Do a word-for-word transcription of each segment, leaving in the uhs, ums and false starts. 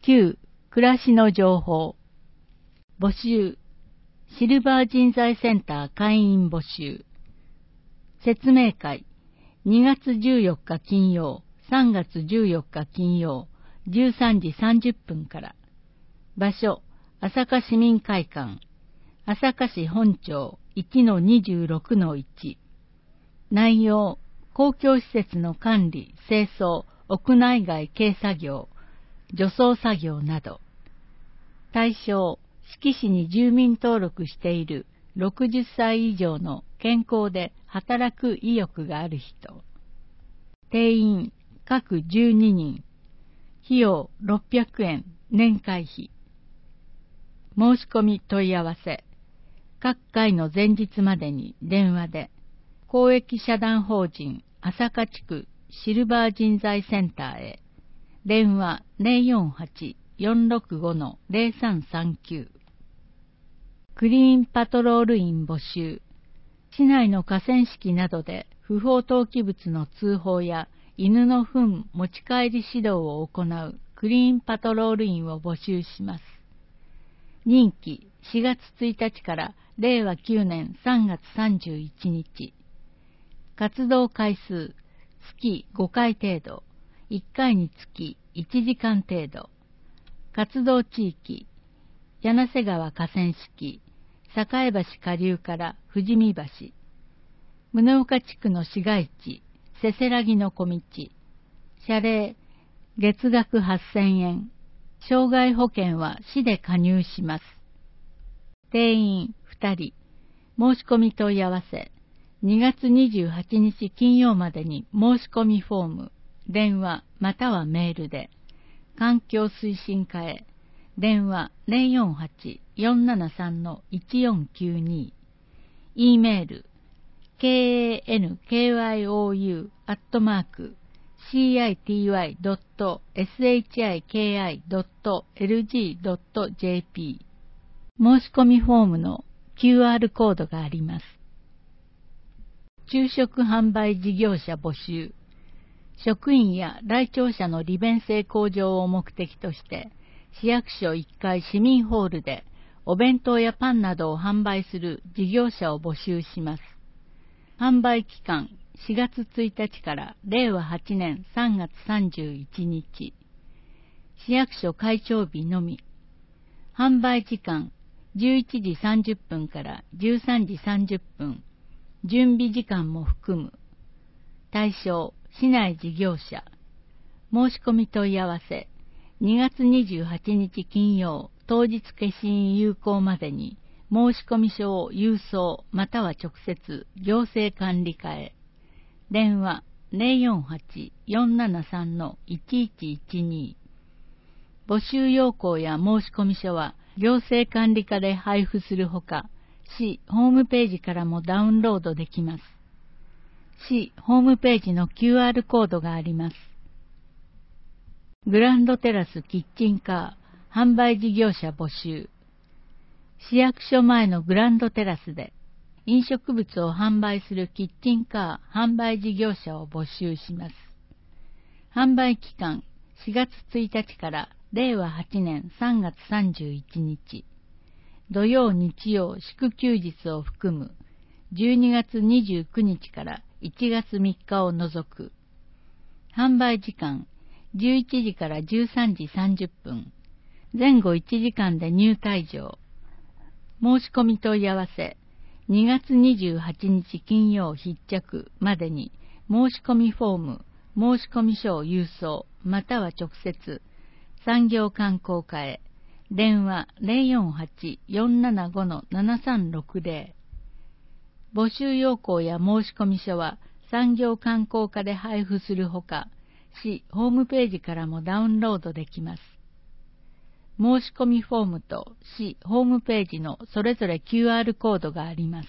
きゅう、暮らしの情報。募集。シルバー人材センター会員募集。説明会。にがつじゅうよっか金曜、さんがつじゅうよっか金曜、じゅうさんじさんじゅっぷんから。場所、朝霞市民会館。朝霞市本町 いちのにじゅうろくのいち。内容、公共施設の管理、清掃、屋内外軽作業、除草作業など。対象、志木市に住民登録しているろくじゅっさい以上の健康で働く意欲がある人。定員、各じゅうににん。費用ろっぴゃくえん、年会費。申し込み問い合わせ。各回の前日までに電話で、公益社団法人朝霞地区シルバー人材センターへ。電話 ゼロよんはち よんろくご ゼロさんさんきゅう。クリーンパトロール員募集。市内の河川敷などで不法投棄物の通報や犬の糞持ち帰り指導を行うクリーンパトロール員を募集します。任期しがつついたちかられいわきゅうねんさんがつさんじゅういちにち。活動回数月ごかい程度、いっかいにつきいちじかん程度。活動地域柳瀬川河川敷、栄橋下流から富士見橋。宗岡地区の市街地、せせらぎの小道。謝礼、月額はっせんえん。障害保険は市で加入します。定員ふたり。申し込み問い合わせ。にがつにじゅうはちにち金曜までに申し込みフォーム、電話またはメールで。環境推進課へ。電話 ゼロよんはち よんななさん いちよんきゅうに。E メール ケーエーエヌケーワイオーユー アットマーク シーアイティーワイ ドット エスエイチアイケーアイ ドット エルジー ドット ジェーピー。申し込みフォームの キューアール コードがあります。昼食販売事業者募集。職員や来庁者の利便性向上を目的として、市役所いっかい市民ホールでお弁当やパンなどを販売する事業者を募集します。販売期間しがつついたちかられいわはちねんさんがつさんじゅういちにち。市役所開庁日のみ。販売時間じゅういちじさんじゅっぷんからじゅうさんじさんじゅっぷん。準備時間も含む。対象、市内事業者。申し込み問い合わせ。にがつにじゅうはちにち金曜、当日消印有効までに、申込書を郵送または直接行政管理課へ。電話 ゼロよんはち よんななさん いちいちいちに。募集要項や申込書は行政管理課で配布するほか、市ホームページからもダウンロードできます。市ホームページの キューアール コードがあります。グランドテラスキッチンカー販売事業者募集。市役所前のグランドテラスで飲食物を販売するキッチンカー販売事業者を募集します。販売期間しがつついたちかられいわはちねんさんがつさんじゅういちにち。土曜日曜祝休日を含むじゅうにがつにじゅうくにちからいちがつみっかを除く。販売時間じゅういちじからじゅうさんじさんじゅっぷん。前後いちじかんで入退場。申し込み問い合わせ。にがつにじゅうはちにち金曜必着までに申し込みフォーム、申込書を郵送または直接産業観光課へ。電話 ゼロよんはち よんななご ななさんろくゼロ。募集要項や申込書は産業観光課で配布するほか、市ホームページからもダウンロードできます。申し込みフォームと市ホームページのそれぞれ キューアール コードがあります。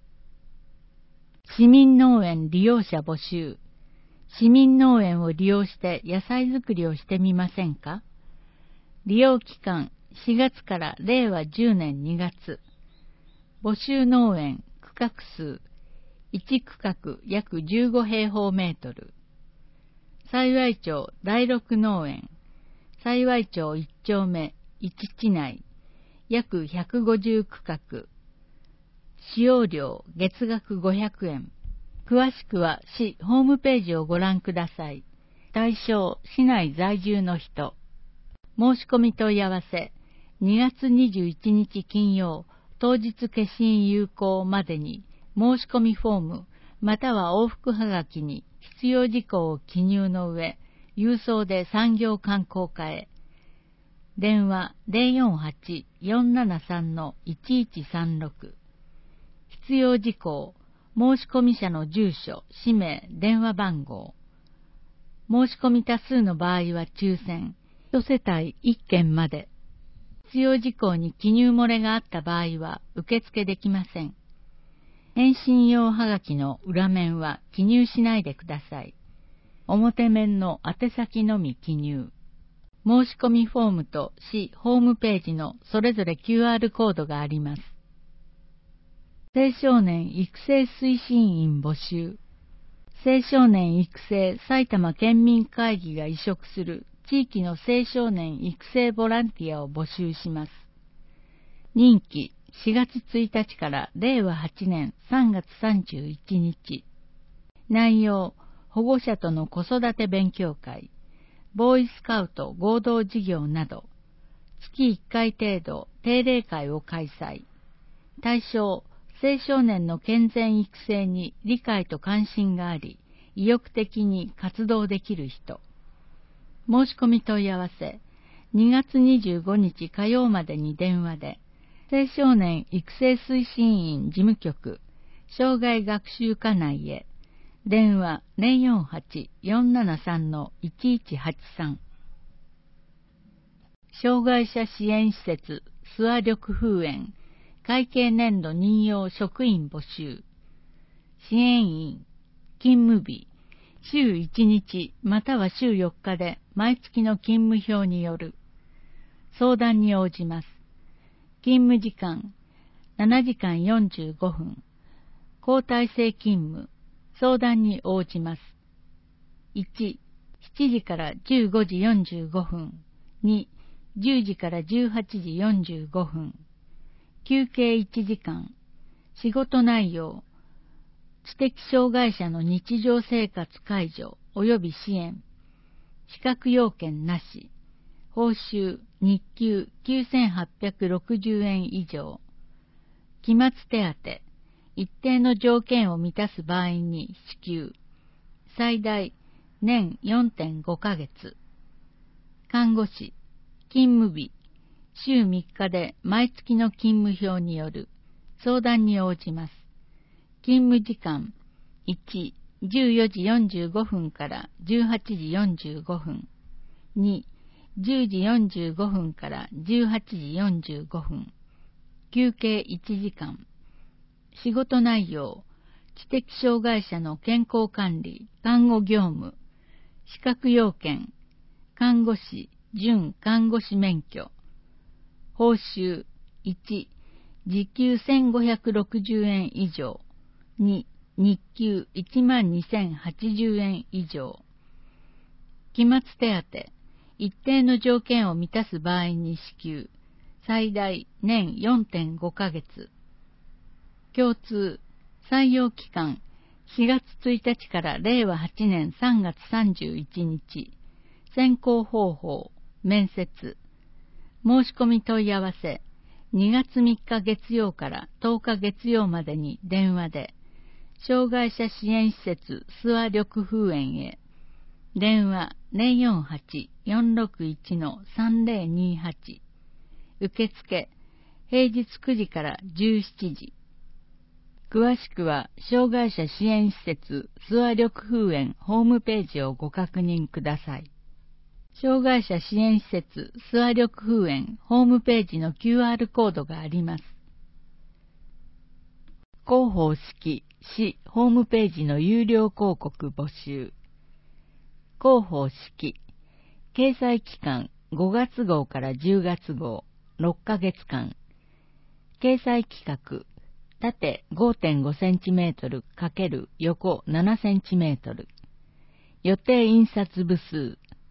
市民農園利用者募集。市民農園を利用して野菜作りをしてみませんか？利用期間しがつかられいわじゅうねんにがつ。募集農園区画数いち区画約じゅうごへいほうメートル。幸町第六農園幸町一丁目一地内、約ひゃくごじゅう区画。使用料月額ごひゃくえん。詳しくは市ホームページをご覧ください。対象、市内在住の人。申し込み問い合わせ、にがつにじゅういちにち金曜、当日消印有効までに、申し込みフォーム、または往復はがきに必要事項を記入の上、郵送で産業観光課へ。電話 ゼロよんはち よんななさん いちいちさんろく。必要事項、申込者の住所、氏名、電話番号。申し込み多数の場合は抽選、一世帯いっけんまで。必要事項に記入漏れがあった場合は受付できません。返信用はがきの裏面は記入しないでください。表面の宛先のみ記入。申し込みフォームと市ホームページのそれぞれ キューアール コードがあります。青少年育成推進員募集。青少年育成埼玉県民会議が委嘱する地域の青少年育成ボランティアを募集します。任期しがつついたちかられいわはちねんさんがつさんじゅういちにち。内容、保護者との子育て勉強会、ボーイスカウト合同事業など、月いっかい程度定例会を開催。対象、青少年の健全育成に理解と関心があり、意欲的に活動できる人。申し込み問い合わせ、にがつにじゅうごにち火曜までに電話で、青少年育成推進員事務局、障害学習課内へ、電話 ゼロよんはち よんななさん いちいちはちさん。障害者支援施設、諏訪緑風園、会計年度任用職員募集。支援員、勤務日、週いちにちまたは週よっかで毎月の勤務表による。相談に応じます。勤務時間、ななじかんよんじゅうごふん。交代制勤務、相談に応じます。いち、しちじからじゅうごじよんじゅうごふん。に、じゅうじからじゅうはちじよんじゅうごふん。休憩いちじかん。仕事内容、知的障害者の日常生活介助及び支援。資格要件なし。報酬、日給きゅうせんはっぴゃくろくじゅうえん以上。期末手当、一定の条件を満たす場合に支給。最大年 よんてんごかげつ。看護師、勤務日、週みっかで毎月の勤務表による。相談に応じます。勤務時間、いち、じゅうよじよんじゅうごふんからじゅうはちじよんじゅうごふん。に、じゅうじよんじゅうごふんからじゅうはちじよんじゅうごふん。休憩いちじかん。仕事内容、知的障害者の健康管理、看護業務。資格要件、看護師、準看護師免許。報酬、いち、時給せんごひゃくろくじゅうえん以上。に、日給いちまんにせんはちじゅうえん以上。期末手当、一定の条件を満たす場合に支給。最大年 よんてんごかげつ。共通、採用期間、しがつついたちかられいわはちねんさんがつさんじゅういちにち。選考方法、面接。申し込み問い合わせ、にがつみっか月曜からとおか月曜までに電話で、障害者支援施設諏訪緑風園へ。電話 ゼロよんはち よんろくいち さんぜろにはち。受付、平日くじからじゅうしちじ。詳しくは、障害者支援施設諏訪緑風園ホームページをご確認ください。障害者支援施設諏訪緑風園ホームページの キューアール コードがあります。広報式市ホームページの有料広告募集。広報式、掲載期間ごがつごうからじゅうがつごう、ろっかげつかん。掲載規格、縦 ごてんごセンチメートル×横ななセンチメートル。予定印刷部数、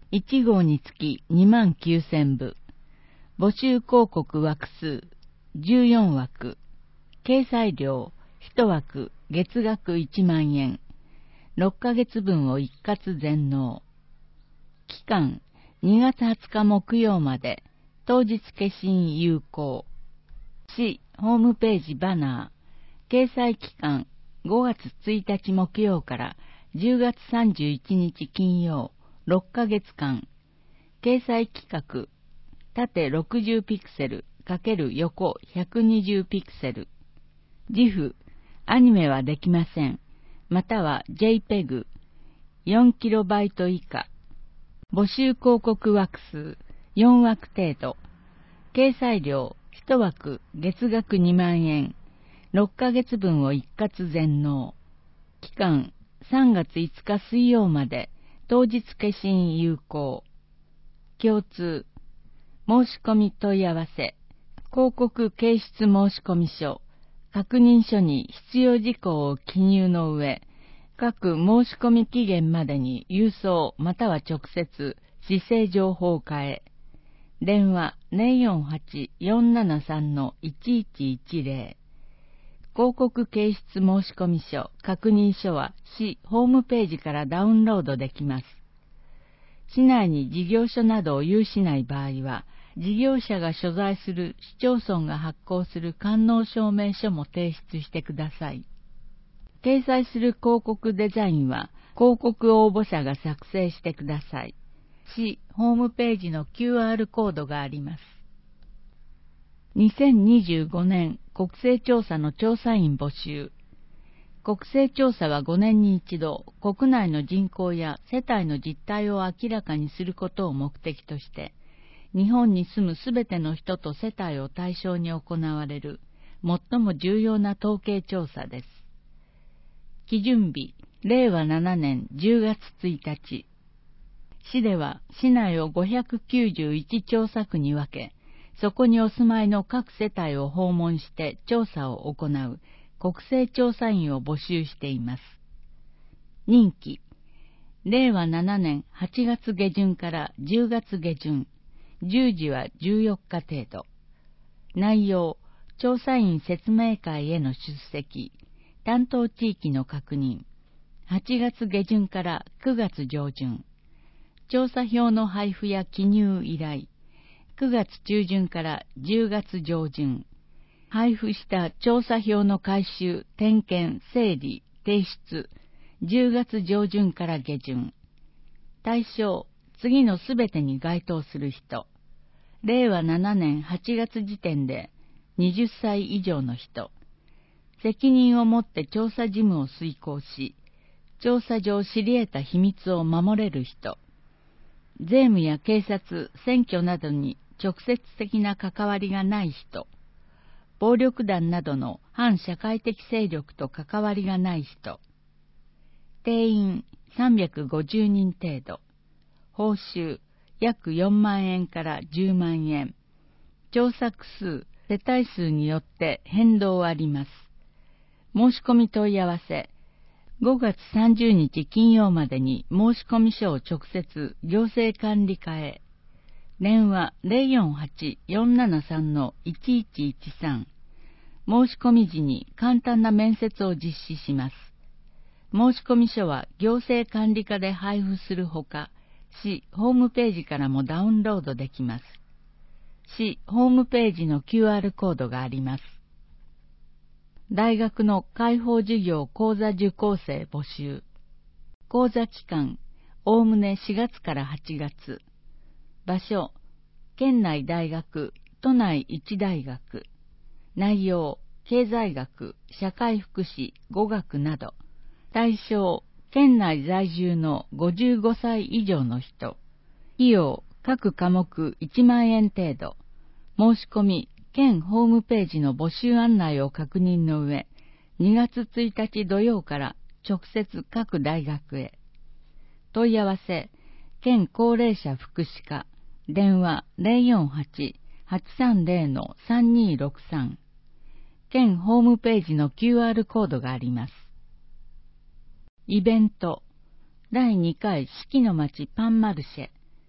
いち号につきにまんきゅうせんぶ。募集広告枠数じゅうよんわく。掲載料いちわく月額いちまんえん。ろっかげつぶんを一括全納。期間にがつはつか木曜まで。当日消印有効。市ホームページバナー。掲載期間ごがつついたち木曜からじゅうがつさんじゅういちにち金曜ろっかげつかん。掲載規格縦ろくじゅうピクセル×横ひゃくにじゅうピクセル。ジフ、アニメはできません。または ジェイペグ、よんキロバイト以下。募集広告枠数よんわく程度。掲載料いちわく月額にまんえん。ろっかげつぶんを一括全納。期間さんがついつか水曜まで。当日消印有効。共通。申し込み問い合わせ。広告掲出申込書。確認書に必要事項を記入の上、各申し込み期限までに郵送または直接、市政情報課へ。電話 ゼロよんはち よんななさん いちいちいちゼロ。広告掲出申込書、確認書は市ホームページからダウンロードできます。市内に事業所などを有しない場合は、事業者が所在する市町村が発行する官能証明書も提出してください。掲載する広告デザインは広告応募者が作成してください。市ホームページの キューアール コードがあります。にせんにじゅうごねん国勢調査の調査員募集。国勢調査はごねんに一度、国内の人口や世帯の実態を明らかにすることを目的として、日本に住むすべての人と世帯を対象に行われる最も重要な統計調査です。基準日、れいわななねんじゅうがつついたち。市では市内をごひゃくきゅうじゅういち調査区に分け、そこにお住まいの各世帯を訪問して調査を行う国勢調査員を募集しています。任期、れいわななねんはちがつげじゅんからじゅうがつげじゅん、従事はじゅうよっか程度。内容、調査員説明会への出席、担当地域の確認、はちがつげじゅんからくがつ上旬、調査票の配布や記入依頼、くがつ中旬からじゅうがつ上旬、配布した調査票の回収、点検、整理、提出、じゅうがつ上旬から下旬。対象、次のすべてに該当する人。れいわななねんはちがつ時点ではたち以上の人。責任を持って調査事務を遂行し、調査上知り得た秘密を守れる人。税務や警察、選挙などに直接的な関わりがない人。暴力団などの反社会的勢力と関わりがない人。定員さんびゃくごじゅうにん程度。報酬約よんまんえんからじゅうまんえん。調査区数、世帯数によって変動あります。申し込み問い合わせ。ごがつさんじゅうにち金曜までに申込書を直接行政管理課へ。電話 ゼロよんはち よんななさん いちいちいちさん。申し込み時に簡単な面接を実施します。申込書は行政管理課で配布するほか、市ホームページからもダウンロードできます。市ホームページの キューアール コードがあります。大学の開放授業講座受講生募集。講座期間、おおむねしがつからはちがつ。場所、県内大学、都内一大学。内容、経済学、社会福祉、語学など。対象、県内在住のごじゅうごさい以上の人。費用、各科目いちまんえん程度。申し込み、県ホームページの募集案内を確認の上、にがつついたち土曜から直接各大学へ。問い合わせ、県高齢者福祉課、電話 ゼロよんはち はちさんゼロ さんにろくさん。県ホームページの キューアール コードがあります。イベント、だいにかい四季の町パンマルシェ、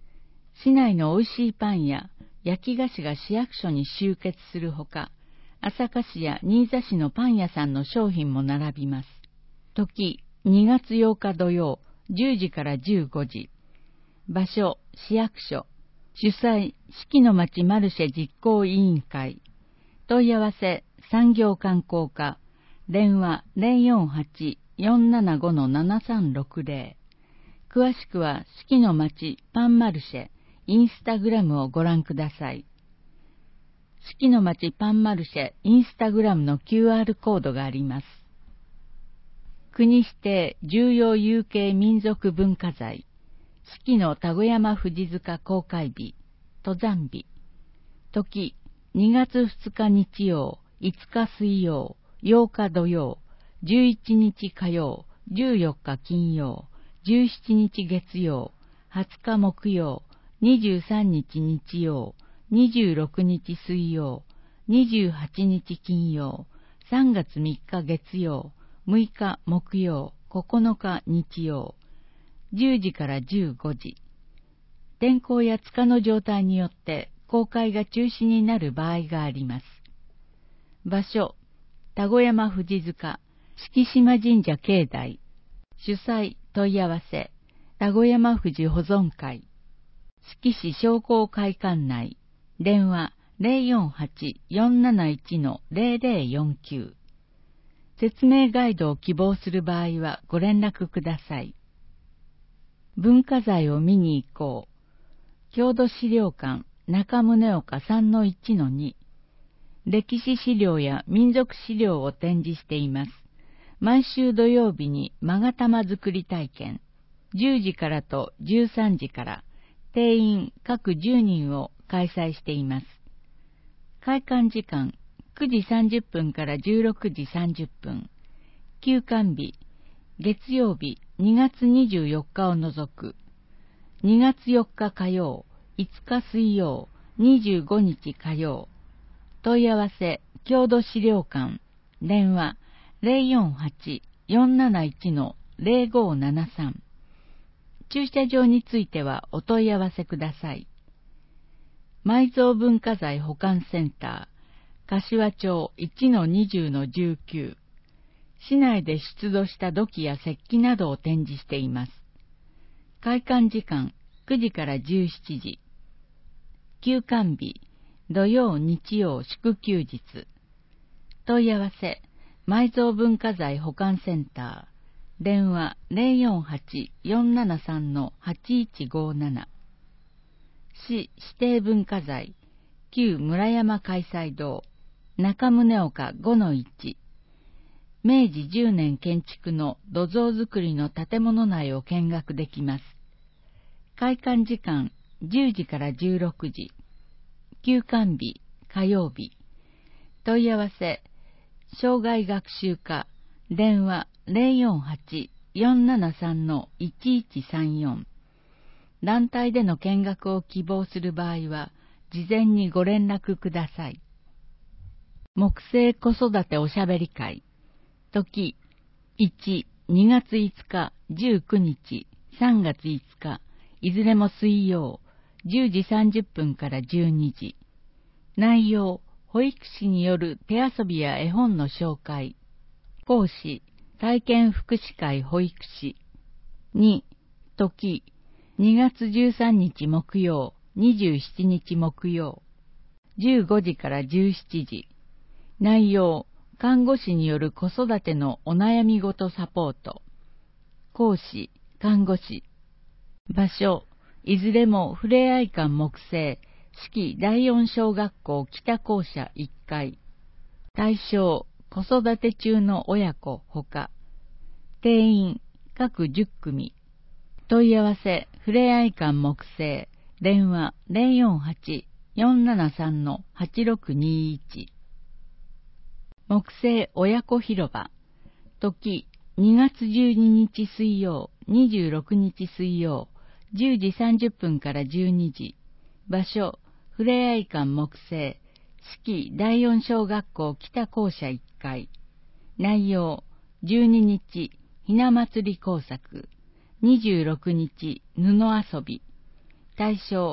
市内の美味しいパンや焼き菓子が市役所に集結するほか、朝霞市や新座市のパン屋さんの商品も並びます。時、にがつようか土曜、じゅうじからじゅうごじ。場所、市役所。主催、四季の町マルシェ実行委員会。問い合わせ、産業観光課。電話 ゼロよんはち よんななご ななさんろくゼロ。詳しくは四季の町パンマルシェ、インスタグラムをご覧ください。四季の町パンマルシェ、インスタグラムの キューアール コードがあります。国指定重要有形民族文化財、四季の田子山富士塚公開日、登山日。時、にがつふつか日曜、いつか水曜、ようか土曜、じゅういちにち火曜、じゅうよっか金曜、じゅうしちにち月曜、はつか木曜、にじゅうさんにち日曜、にじゅうろくにち水曜、にじゅうはちにち金曜、さんがつみっか月曜、むいか木曜、ここのか日曜、じゅうじからじゅうごじ。天候や塚の状態によって公開が中止になる場合があります。場所、田子山富士塚、敷島神社境内。主催問い合わせ、田子山富士保存会。敷市商工会館内。電話 ゼロよんはち よんなないち ゼロゼロよんきゅう。説明ガイドを希望する場合はご連絡ください。文化財を見に行こう。郷土資料館中宗岡 さんのいちのに。歴史資料や民族資料を展示しています。毎週土曜日に勾玉作り体験。じゅうじからとじゅうさんじから、定員各じゅうにんを開催しています。開館時間くじさんじゅっぷんからじゅうろくじさんじゅっぷん。休館日、月曜日にがつにじゅうよっかを除く。にがつよっか火曜、いつか水曜、にじゅうごにち火曜。問い合わせ、郷土資料館。電話ゼロよんはち よんなないち ゼロごななさん。駐車場についてはお問い合わせください。埋蔵文化財保管センター、柏町 いちのにじゅうのじゅうきゅう。市内で出土した土器や石器などを展示しています。開館時間くじからじゅうしちじ。休館日、土曜日曜祝休日。問い合わせ、埋蔵文化財保管センター。電話ゼロよんはち よんななさん はちいちごなな。市指定文化財、旧村山開催堂、中宗岡 ごのいち。めいじじゅうねん建築の土蔵造りの建物内を見学できます。開館時間じゅうじからじゅうろくじ。休館日、火曜日。問い合わせ、生涯学習課、電話ゼロよんはち よんななさん いちいちさんよん。団体での見学を希望する場合は、事前にご連絡ください。木星子育ておしゃべり会。時、いち、にがついつか、じゅうくにち、さんがついつか、いずれも水曜、じゅうじさんじゅっぷんからじゅうにじ。内容、保育士による手遊びや絵本の紹介。講師、体験福祉会保育士。に、時、にがつじゅうさんにち木曜、にじゅうしちにち木曜。じゅうごじからじゅうしちじ。内容、看護師による子育てのお悩みごとサポート。講師、看護師。場所、いずれもふれあい館木星、四季だいよん小学校北校舎いっかい。対象、子育て中の親子ほか。定員、各じゅっくみ。問い合わせ、ふれあい館木星、電話ゼロよんはち よんななさん はちろくにいち。木星親子広場。時、にがつじゅうににち水曜、にじゅうろくにち水曜、じゅうじさんじゅっぷんからじゅうにじ。場所、ふれあい館木星、四季だいよん小学校北校舎いっかい。内容、じゅうににち、ひな祭り工作。にじゅうろくにち、布遊び。対象、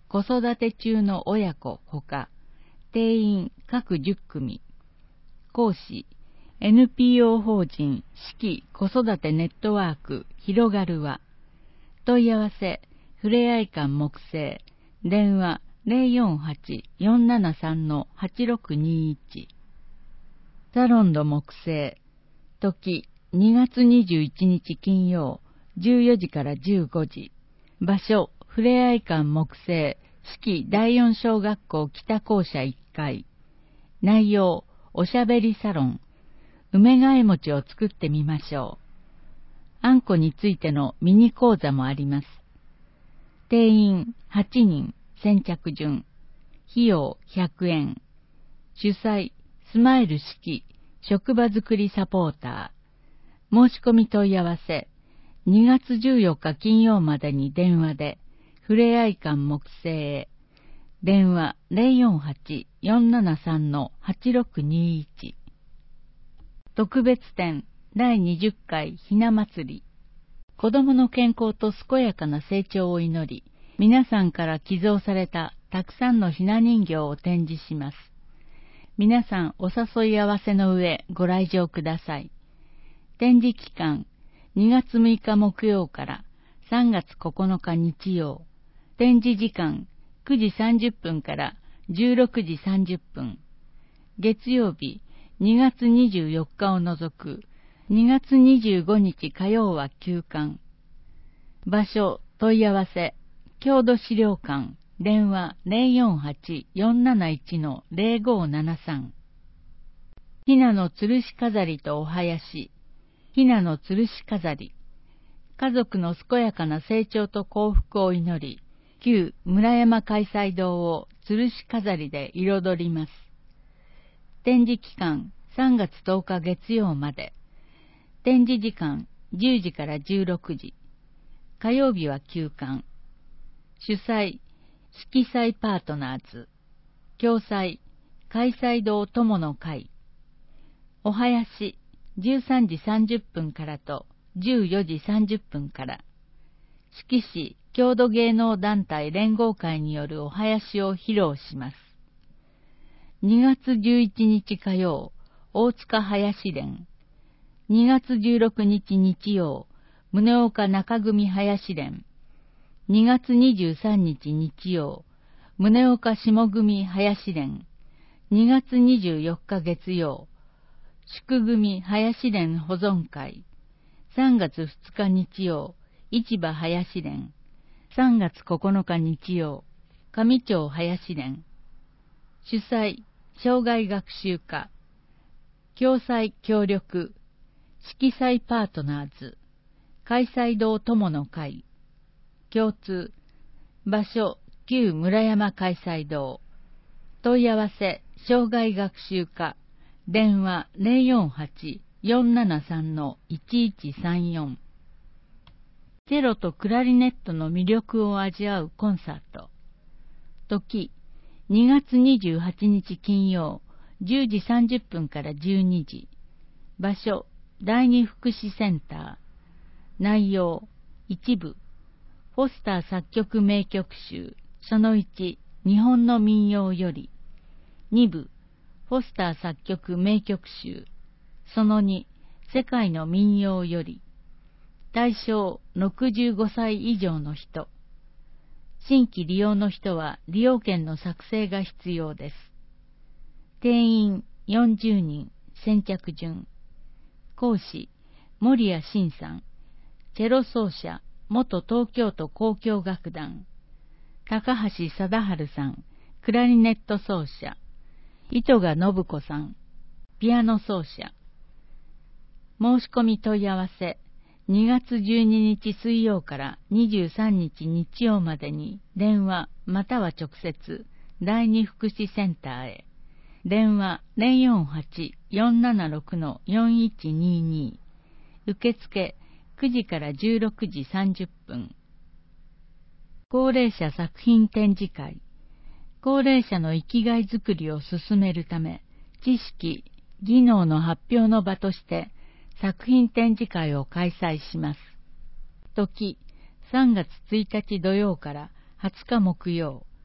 子育て中の親子ほか、定員各じゅっくみ。講師、エヌピーオー 法人四季子育てネットワーク広がるは、問い合わせ、ふれあい館木星、電話 ゼロよんはち よんななさん はちろくにいち。サロンド木星、時にがつにじゅういちにち金曜、じゅうよじからじゅうごじ。場所、ふれあい館木星、四季だいよん小学校北校舎いっかい。内容、おしゃべりサロン。梅替え餅を作ってみましょう。あんこについてのミニ講座もあります。定員はちにん、先着順。費用ひゃくえん。主催、スマイル式、職場づくりサポーター。申し込み問い合わせ、にがつじゅうよっか金曜までに電話で、ふれあい館木星へ。電話 ゼロよんはち よんななさん はちろくにいち。特別展だいにじゅっかいひな祭り。子供の健康と健やかな成長を祈り、皆さんから寄贈されたたくさんのひな人形を展示します。皆さんお誘い合わせの上ご来場ください。展示期間にがつむいか木曜からさんがつここのか日曜。展示時間くじさんじゅっぷんからじゅうろくじさんじゅっぷん。月曜日にがつにじゅうよっかを除くにがつにじゅうごにち火曜は休館。場所問い合わせ、郷土資料館、電話 ゼロよんはち よんなないち ゼロごななさん。ひなの吊るし飾りとお囃子。ひなの吊るし飾り。家族の健やかな成長と幸福を祈り、旧村山開催堂を吊るし飾りで彩ります。展示期間さんがつとおか月曜まで。展示時間じゅうじからじゅうろくじ。火曜日は休館。主催、色彩パートナーズ。共催、開催堂友の会。お囃子、じゅうさんじさんじゅっぷんからとじゅうよじさんじゅっぷんから。四季市郷土芸能団体連合会によるお囃子を披露します。にがつじゅういちにち火曜、大塚囃子連。にがつじゅうろくにち日曜、宗岡中組囃子連。にがつにじゅうさんにち日曜、宗岡下組囃子連。にがつにじゅうよっか月曜、宿組囃子連保存会。さんがつふつか日曜、市場囃子連。さんがつここのか日曜、上町囃子連。主催、障害学習課。共催協力、色彩パートナーズ。開催堂友の会。共通。場所、旧村山開催堂。問い合わせ、障害学習課。電話 ゼロよんはち よんななさん いちいちさんよん。チェロとクラリネットの魅力を味わうコンサート。時、にがつにじゅうはちにち金曜、じゅうじさんじゅっぷんからじゅうにじ。場所、第二福祉センター。内容、一部。フォスター作曲名曲集、そのいち、日本の民謡より。二部、フォスター作曲名曲集、そのに、世界の民謡より。対象ろくじゅうごさい以上の人。新規利用の人は利用券の作成が必要です。定員よんじゅうにん、先着順。講師、森谷慎さん。チェロ奏者、元東京都交響楽団。高橋貞治さん、クラリネット奏者。糸賀信子さん、ピアノ奏者。申し込み問い合わせ、にがつじゅうににち水曜からにじゅうさんにち日曜までに電話または直接第二福祉センターへ。電話 ゼロよんはち よんななろく よんいちにに。受付くじからじゅうろくじさんじゅっぷん。高齢者作品展示会。高齢者の生きがいづくりを進めるため、知識、技能の発表の場として作品展示会を開催します。時、さんがつついたち土曜からはつか木曜、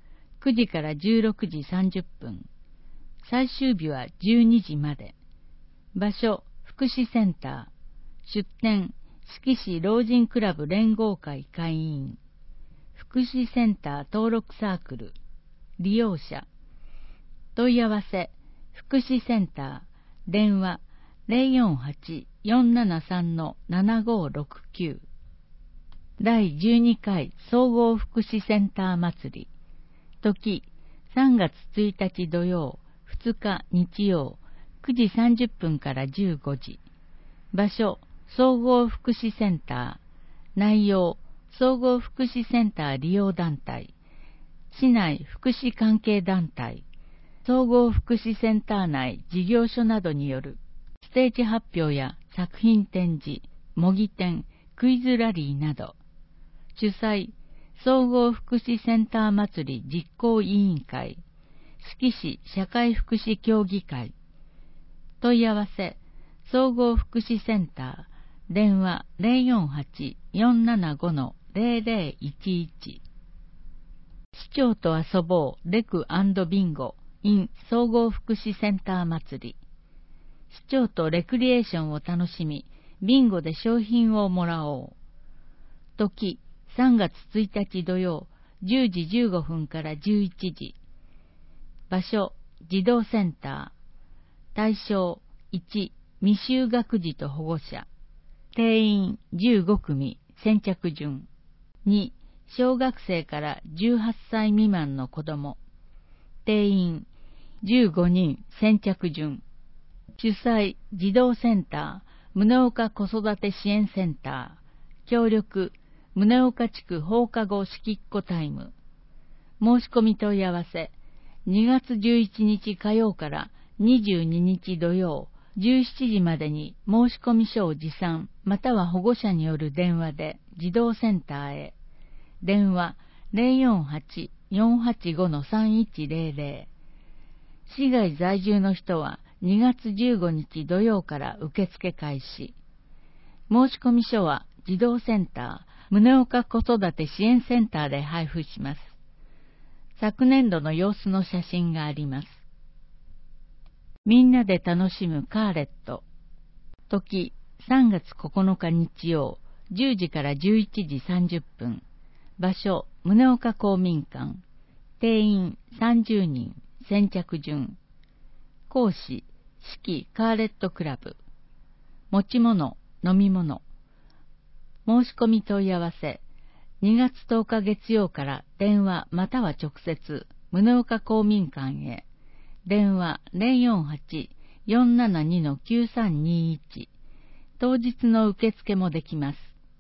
くじからじゅうろくじさんじゅっぷん。最終日はじゅうにじまで。場所、福祉センター。出店、志木市老人クラブ連合会会員。福祉センター登録サークル。利用者。問い合わせ、福祉センター。電話、ゼロよんはち よんななさん ななごろくきゅう。だいじゅうにかい総合福祉センター祭り。時、さんがつついたち土曜、ふつか日曜、くじさんじゅっぷんからじゅうごじ。場所、総合福祉センター。内容、総合福祉センター利用団体。市内福祉関係団体。総合福祉センター内事業所などによるステージ発表や作品展示、模擬展、クイズラリーなど。主催、総合福祉センター祭り実行委員会、志木市社会福祉協議会。問い合わせ、総合福祉センター、電話ゼロよんはち よんななご ゼロゼロいちいち。市長と遊ぼうレク&ビンゴ in 総合福祉センター祭り。市長とレクリエーションを楽しみ、ビンゴで商品をもらおう。時、さんがつついたち土曜、じゅうじじゅうごふんからじゅういちじ。場所、児童センター。対象、いち、未就学児と保護者。定員じゅうごくみ、先着順。に、小学生からじゅうはっさい未満の子供。定員じゅうごにん、先着順。主催、児童センター、宗岡子育て支援センター。協力、宗岡地区放課後しきっこタイム。申し込み問い合わせ、にがつじゅういちにち火曜からにじゅうににち土曜、じゅうしちじまでに申し込み書を持参、または保護者による電話で児童センターへ。電話ゼロよんはち よんはちご さんいちゼロゼロ。市外在住の人はにがつじゅうごにち土曜から受付開始。申し込み書は児童センター、宗岡子育て支援センターで配布します。昨年度の様子の写真があります。みんなで楽しむカーレット。時、さんがつここのか日曜、じゅうじからじゅういちじさんじゅっぷん。場所、宗岡公民館。定員さんじゅうにん、先着順。講師、四季カーレットクラブ。持ち物、飲み物。申し込み問い合わせ、にがつとおか月曜から電話または直接、宗岡公民館へ。電話ゼロよんはち よんななに きゅうさんにいち。当日の受付もできます。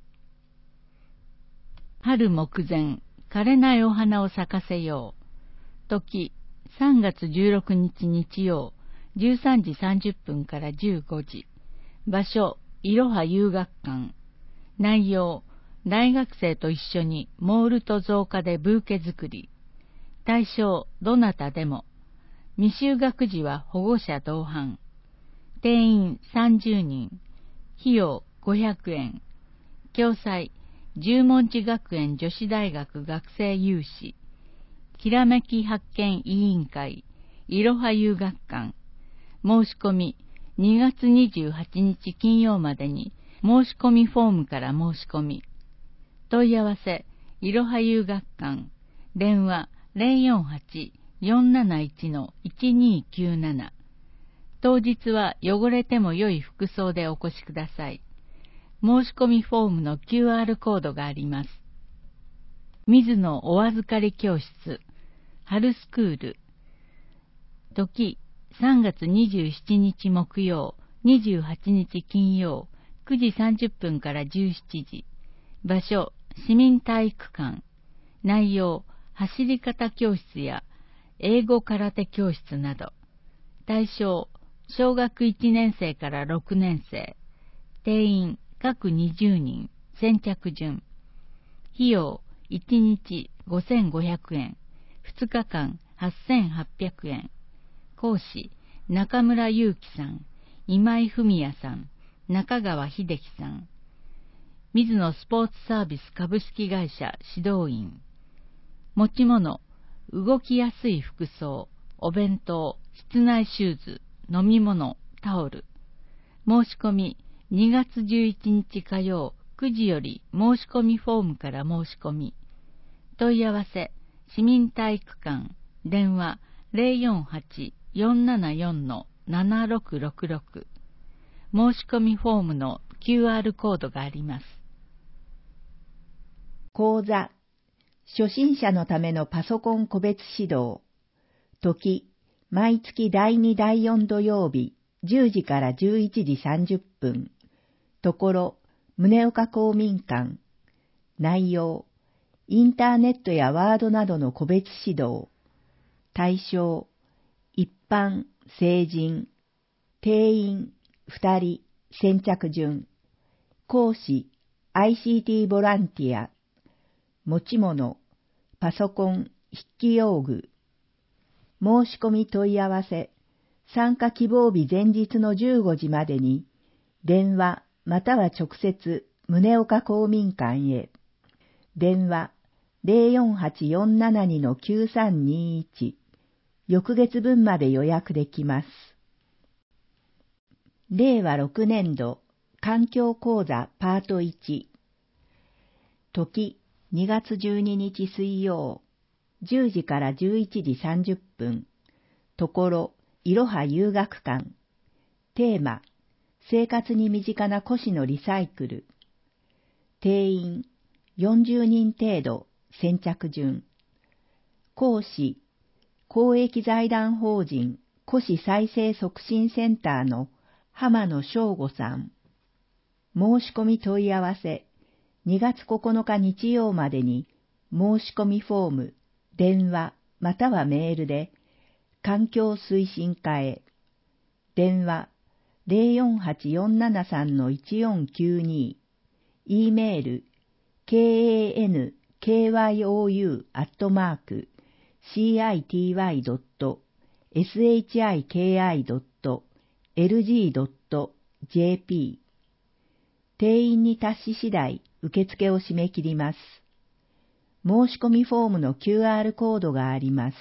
春目前、枯れないお花を咲かせよう。時、さんがつじゅうろくにち日曜、じゅうさんじさんじゅっぷんからじゅうごじ。場所、いろは遊学館。内容、大学生と一緒にモールと造花でブーケ作り。対象、どなたでも。未就学児は保護者同伴。定員さんじゅうにん。費用ごひゃくえん。共催、十文字学園女子大学学生有志。きらめき発見委員会、いろは遊学館。申し込み、にがつにじゅうはちにち金曜までに申し込みフォームから申し込み。問い合わせ、いろは遊学館。電話ゼロよんはち よんなないち いちにきゅうなな。当日は汚れても良い服装でお越しください。申し込みフォームの キューアール コードがあります。水野お預かり教室、春スクール。時、さんがつにじゅうしちにち木曜、にじゅうはちにち金曜、くじさんじゅっぷんからじゅうしちじ。場所、市民体育館。内容、走り方教室や英語空手教室など。対象、小学いちねんせいからろくねんせい。定員、各にじゅうにん、先着順。費用、いちにちごせんごひゃくえん、ふつかかんはっせんはっぴゃくえん。講師、中村祐樹さん、今井文也さん、中川秀樹さん。水野スポーツサービス株式会社指導員。持ち物、 動きやすい服装、お弁当、室内シューズ、飲み物、タオル。申し込みにがつじゅういちにち火曜くじより申し込みフォームから申し込み。問い合わせ、市民体育館、電話 ゼロよんはち よんななよん ななろくろくろく。申し込みフォームの キューアール コードがあります。 講座、初心者のためのパソコン個別指導。時、毎月だいにだいよん土曜日、じゅうじからじゅういちじさんじゅっぷん。ところ、宗岡公民館。内容、インターネットやワードなどの個別指導。対象、一般、成人。定員、二人、先着順。講師、アイシーティー ボランティア。持ち物、パソコン、筆記用具。申し込み問い合わせ、参加希望日前日のじゅうごじまでに、電話または直接、宗岡公民館へ。電話 ゼロよんはち よんななに きゅうさんにいち。翌月分まで予約できます。れいわろくねんど環境講座パートいち。時、にがつじゅうににち水曜、じゅうじからじゅういちじさんじゅっぷん。ところ、いろは遊学館。テーマ、生活に身近な古紙のリサイクル。定員、よんじゅうにん程度、先着順。講師、公益財団法人古紙再生促進センターの浜野翔吾さん。申し込み問い合わせ、にがつここのか日曜までに、申し込みフォーム、電話またはメールで、環境推進課へ。電話 ゼロよんはち よんななさん いちよんきゅうに。E メール ケーエーエヌケーワイオーユー アットマーク シーアイティーワイ ドット エスエイチアイケーアイ ドット エルジー ドット ジェーピー。定員に達し次第受付を締め切ります。申し込みフォームの キューアール コードがあります。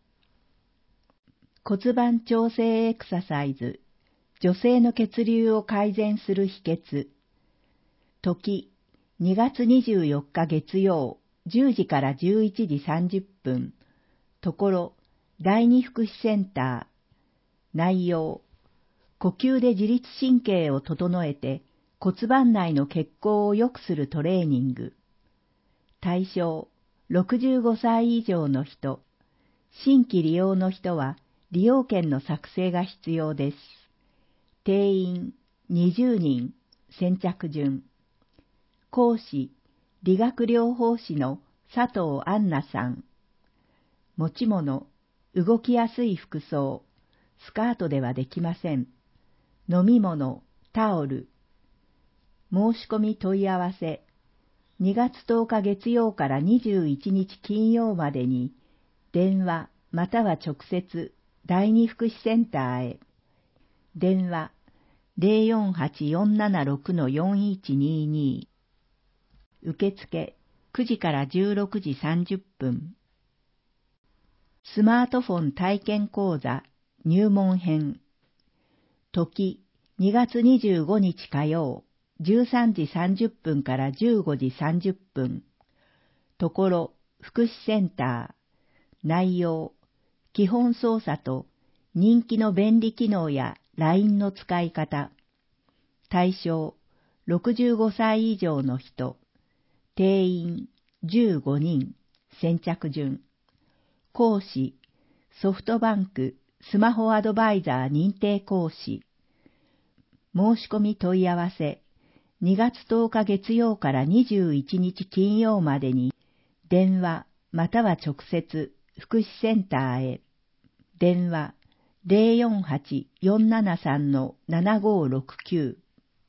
骨盤調整エクササイズ、女性の血流を改善する秘訣。時、にがつにじゅうよっか月曜、じゅうじからじゅういちじさんじゅっぷん。ところ、第二福祉センター。内容、呼吸で自律神経を整えて骨盤内の血行を良くするトレーニング。対象、ろくじゅうごさい以上の人。新規利用の人は利用券の作成が必要です。定員にじゅうにん、先着順。講師、理学療法士の佐藤杏奈さん。持ち物、動きやすい服装、スカートではできません。飲み物、タオル。申し込み問い合わせ、にがつとおか月曜からにじゅういちにち金曜までに、電話または直接、第二福祉センターへ。電話 ゼロよんはち よんななろく よんいちにに。受付くじからじゅうろくじさんじゅっぷん。スマートフォン体験講座入門編。時、にがつにじゅうごにち火曜、じゅうさんじさんじゅっぷんからじゅうごじさんじゅっぷん。ところ、福祉センター。内容、基本操作と人気の便利機能や ライン の使い方。対象、ろくじゅうごさい以上の人。定員、じゅうごにん、先着順。講師、ソフトバンクスマホアドバイザー認定講師。申し込み問い合わせ、にがつとおか月曜からにじゅういちにち金曜までに、電話または直接、福祉センターへ。電話 ゼロよんはち よんななさん ななごろくきゅう。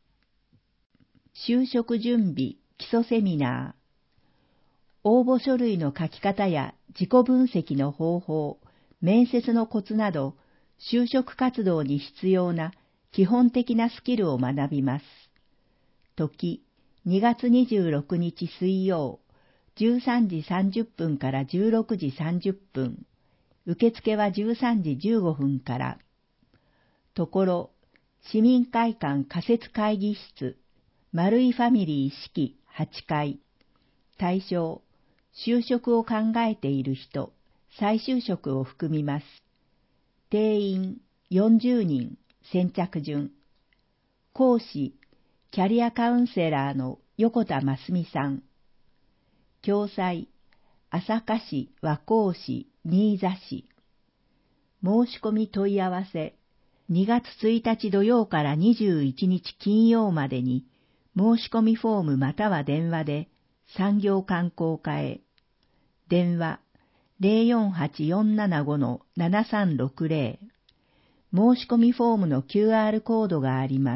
就職準備基礎セミナー。応募書類の書き方や自己分析の方法、面接のコツなど、就職活動に必要な基本的なスキルを学びます。時、にがつにじゅうろくにち水曜、 じゅうさんじさんじゅっぷんからじゅうろくじさんじゅっぷん、受付はじゅうさんじじゅうごふんから。ところ、市民会館仮設会議室、丸いファミリー式はちかい。対象、就職を考えている人、再就職を含みます。定員よんじゅうにん、先着順。講師、キャリアカウンセラーの横田真澄さん。共催、朝霞市和光市新座市。申し込み問い合わせ、にがつついたち土曜からにじゅういちにち金曜までに、申し込みフォームまたは電話で、産業観光課へ。電話 ゼロよんはちよんななごのななさんろくゼロ。申し込みフォームの キューアール コードがあります。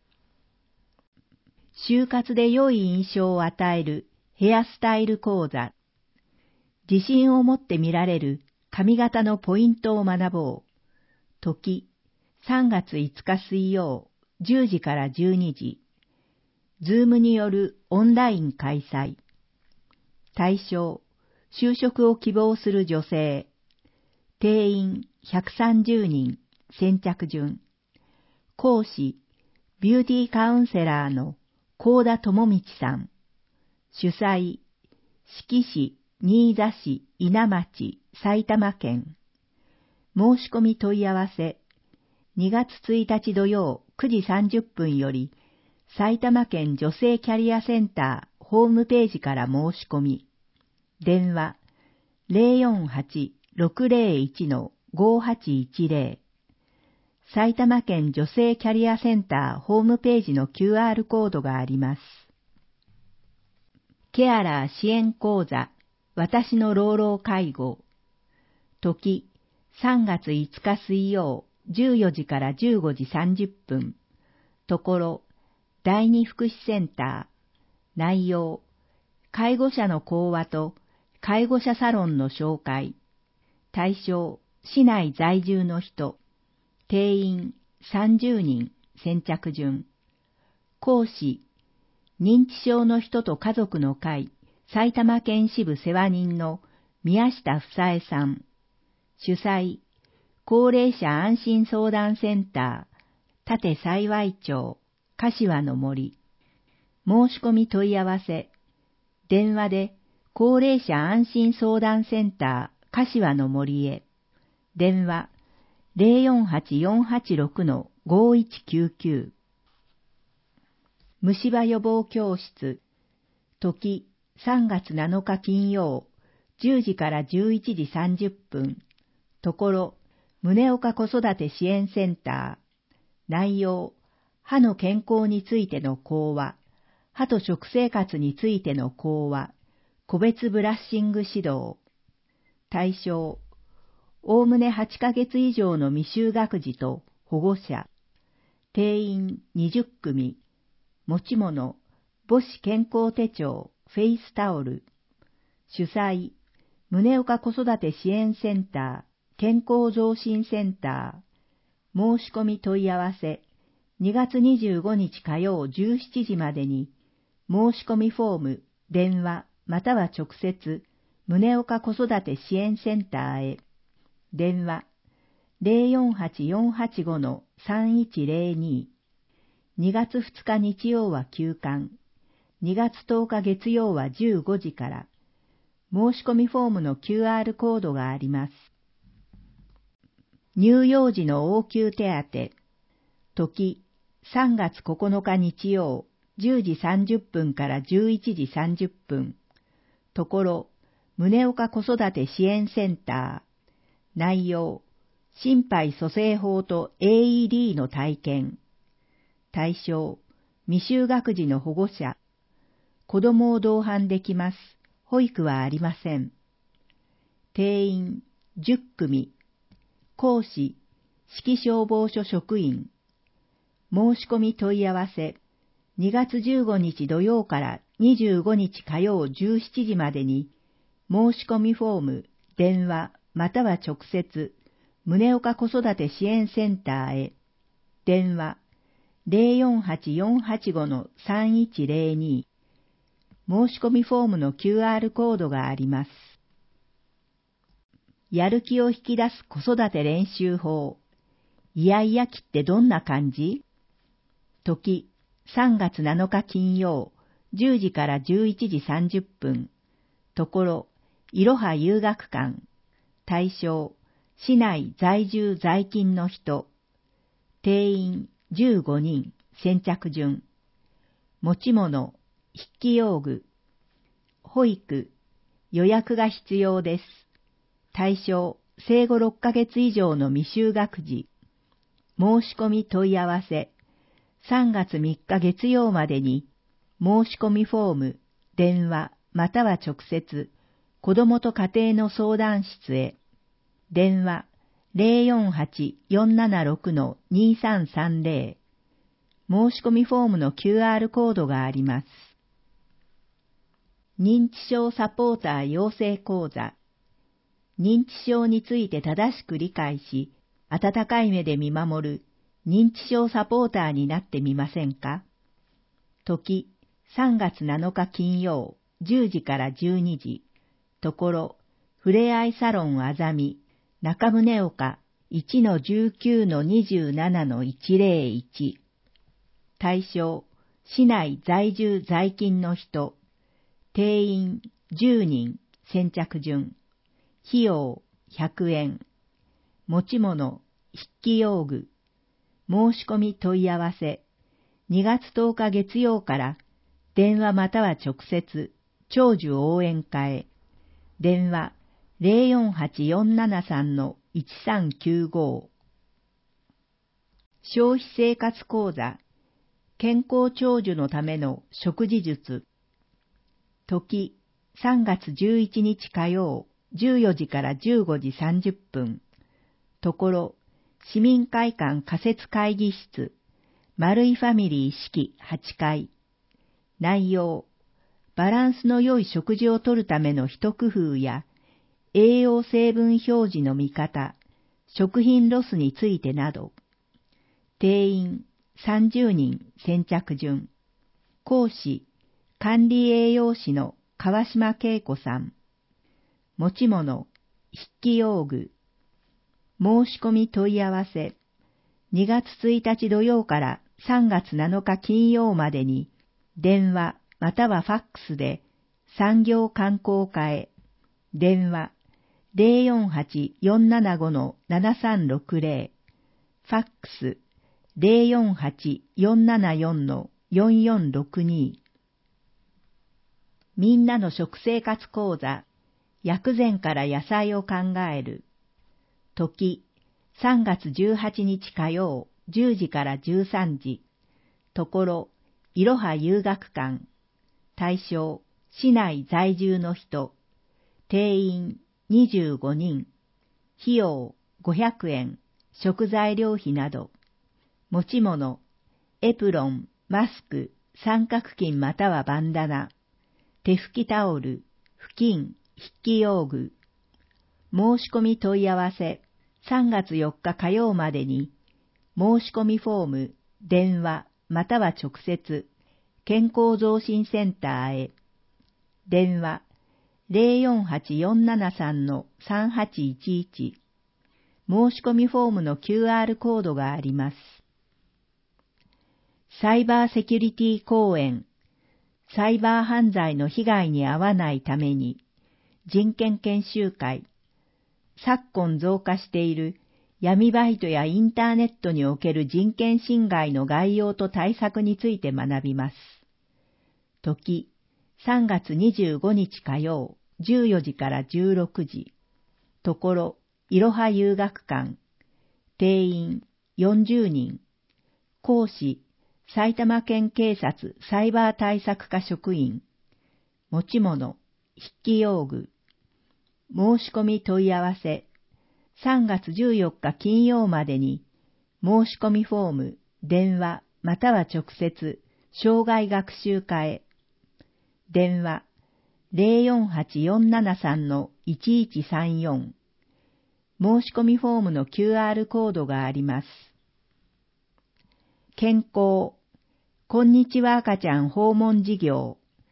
就活で良い印象を与えるヘアスタイル講座。自信を持って見られる髪型のポイントを学ぼう。時、さんがついつか水曜、じゅうじからじゅうにじ。ズームによるオンライン開催。対象、就職を希望する女性。定員ひゃくさんじゅうにん、先着順。講師、ビューティーカウンセラーの幸田智道さん。主催、志木市、新座市、稲町、埼玉県。申し込み問い合わせ、にがつついたち土曜くじさんじゅっぷんより、埼玉県女性キャリアセンターホームページから申し込み。電話 ゼロよんはちろくゼロいちのごはちいちゼロ。埼玉県女性キャリアセンターホームページの キューアール コードがあります。ケアラー支援講座、私の老老介護。時、さんがついつか水曜、じゅうよじからじゅうごじさんじゅっぷん。ところ、第二福祉センター。内容、介護者の講話と介護者サロンの紹介。対象、市内在住の人。定員さんじゅうにん、先着順。講師、認知症の人と家族の会、埼玉県支部世話人の宮下房江さん。主催、高齢者安心相談センター、立幸町、柏の森。申し込み問い合わせ、電話で高齢者安心相談センター、柏の森へ。電話、ゼロよんはちよんはちろくのごいちきゅうきゅう。虫歯予防教室。時、さんがつなのか金曜、じゅうじからじゅういちじさんじゅっぷん。ところ、宗岡子育て支援センター。内容、歯の健康についての講話、歯と食生活についての講話、個別ブラッシング指導。対象、おおむねはちかげつ以上の未就学児と保護者。定員にじゅっくみ。持ち物、母子健康手帳、フェイスタオル。主催、宗岡子育て支援センター、健康増進センター。申し込み問い合わせ、にがつにじゅうごにち火曜じゅうしちじまでに、申し込みフォーム、電話、または直接、宗岡子育て支援センターへ。電話、ゼロよんはちよんはちごのさんいちゼロに。にがつふつか日曜は休館。にがつとおか月曜はじゅうごじから。申し込みフォームの キューアール コードがあります。乳幼児の応急手当。時、さんがつここのか日曜、じゅうじさんじゅっぷんからじゅういちじさんじゅっぷん。ところ、宗岡子育て支援センター。内容、心肺蘇生法と エーイーディー の体験。対象、未就学児の保護者。子供を同伴できます。保育はありません。定員じゅっくみ。講師、市消消防署職員。申し込み問い合わせ、にがつじゅうごにち土曜からにじゅうごにち火曜じゅうしちじまでに、申し込みフォーム、電話、または直接、宗岡子育て支援センターへ。電話、ゼロよんはちよんはちごのさんいちゼロに。 申し込みフォームの キューアール コードがあります。やる気を引き出す子育て練習法。イヤイヤ期ってどんな感じ？時、さんがつなのか金曜、じゅうじからじゅういちじさんじゅっぷん。ところ、いろは遊学館。対象、市内在住在勤の人。定員じゅうごにん、先着順。持ち物、筆記用具。保育、予約が必要です。対象、生後ろっかげつ以上の未就学児。申し込み問い合わせ。さんがつみっか月曜までに、申し込みフォーム、電話、または直接、子どもと家庭の相談室へ。電話、ゼロよんはち よんななろく にさんさんゼロ。申し込みフォームの キューアール コードがあります。認知症サポーター養成講座。認知症について正しく理解し、温かい目で見守る認知症サポーターになってみませんか？時、さんがつなのか金曜、じゅうじからじゅうにじ。ところ、ふれあいサロンあざみ、中宗岡 いちのじゅうきゅうのにじゅうななのいちゼロいち。対象、市内在住在勤の人。定員じゅうにん、先着順。費用ひゃくえん。持ち物、筆記用具。申し込み問い合わせ。にがつとおか月曜から電話または直接、長寿応援課へ。電話ゼロよんはち よんななさん いちさんきゅうご。消費生活講座。健康長寿のための食事術。時、さんがつじゅういちにち火曜、じゅうよじからじゅうごじさんじゅっぷん。ところ、市民会館仮設会議室、丸いファミリー式はちかい。内容、バランスの良い食事をとるための一工夫や、栄養成分表示の見方、食品ロスについてなど。定員さんじゅうにん、先着順。講師、管理栄養士の川島恵子さん。持ち物、筆記用具。申し込み問い合わせ。にがつついたち土曜からさんがつなのか金曜までに、電話またはファックスで産業観光課へ。電話ゼロよんはち よんななご ななさんろくゼロ。ファックスゼロよんはち よんななよん よんよんろくに。みんなの食生活講座。薬膳から野菜を考える。時、さんがつじゅうはちにち火曜、じゅうじからじゅうさんじ。ところ、いろは遊学館。対象、市内在住の人。定員にじゅうごにん。費用ごひゃくえん。食材料費など。持ち物、エプロン、マスク、三角巾またはバンダナ。手拭きタオル、布巾、筆記用具。申し込み問い合わせ。さんがつよっか火曜までに、申し込みフォーム、電話、または直接、健康増進センターへ。電話、ゼロよんはち よんななさん さんはちいちいち。申し込みフォームの キューアール コードがあります。サイバーセキュリティ講演。サイバー犯罪の被害に遭わないために、人権研修会。昨今増加している闇バイトやインターネットにおける人権侵害の概要と対策について学びます。時、さんがつにじゅうごにち火曜、じゅうよじからじゅうろくじ。ところ、いろは遊学館。定員よんじゅうにん。講師、埼玉県警察サイバー対策課職員。持ち物、筆記用具。申し込み問い合わせ。さんがつじゅうよっか金曜までに、申し込みフォーム、電話、または直接、障害学習課へ。電話、ゼロよんはち よんななさん いちいちさんよん。申し込みフォームの キューアール コードがあります。健康、こんにちは赤ちゃん訪問事業。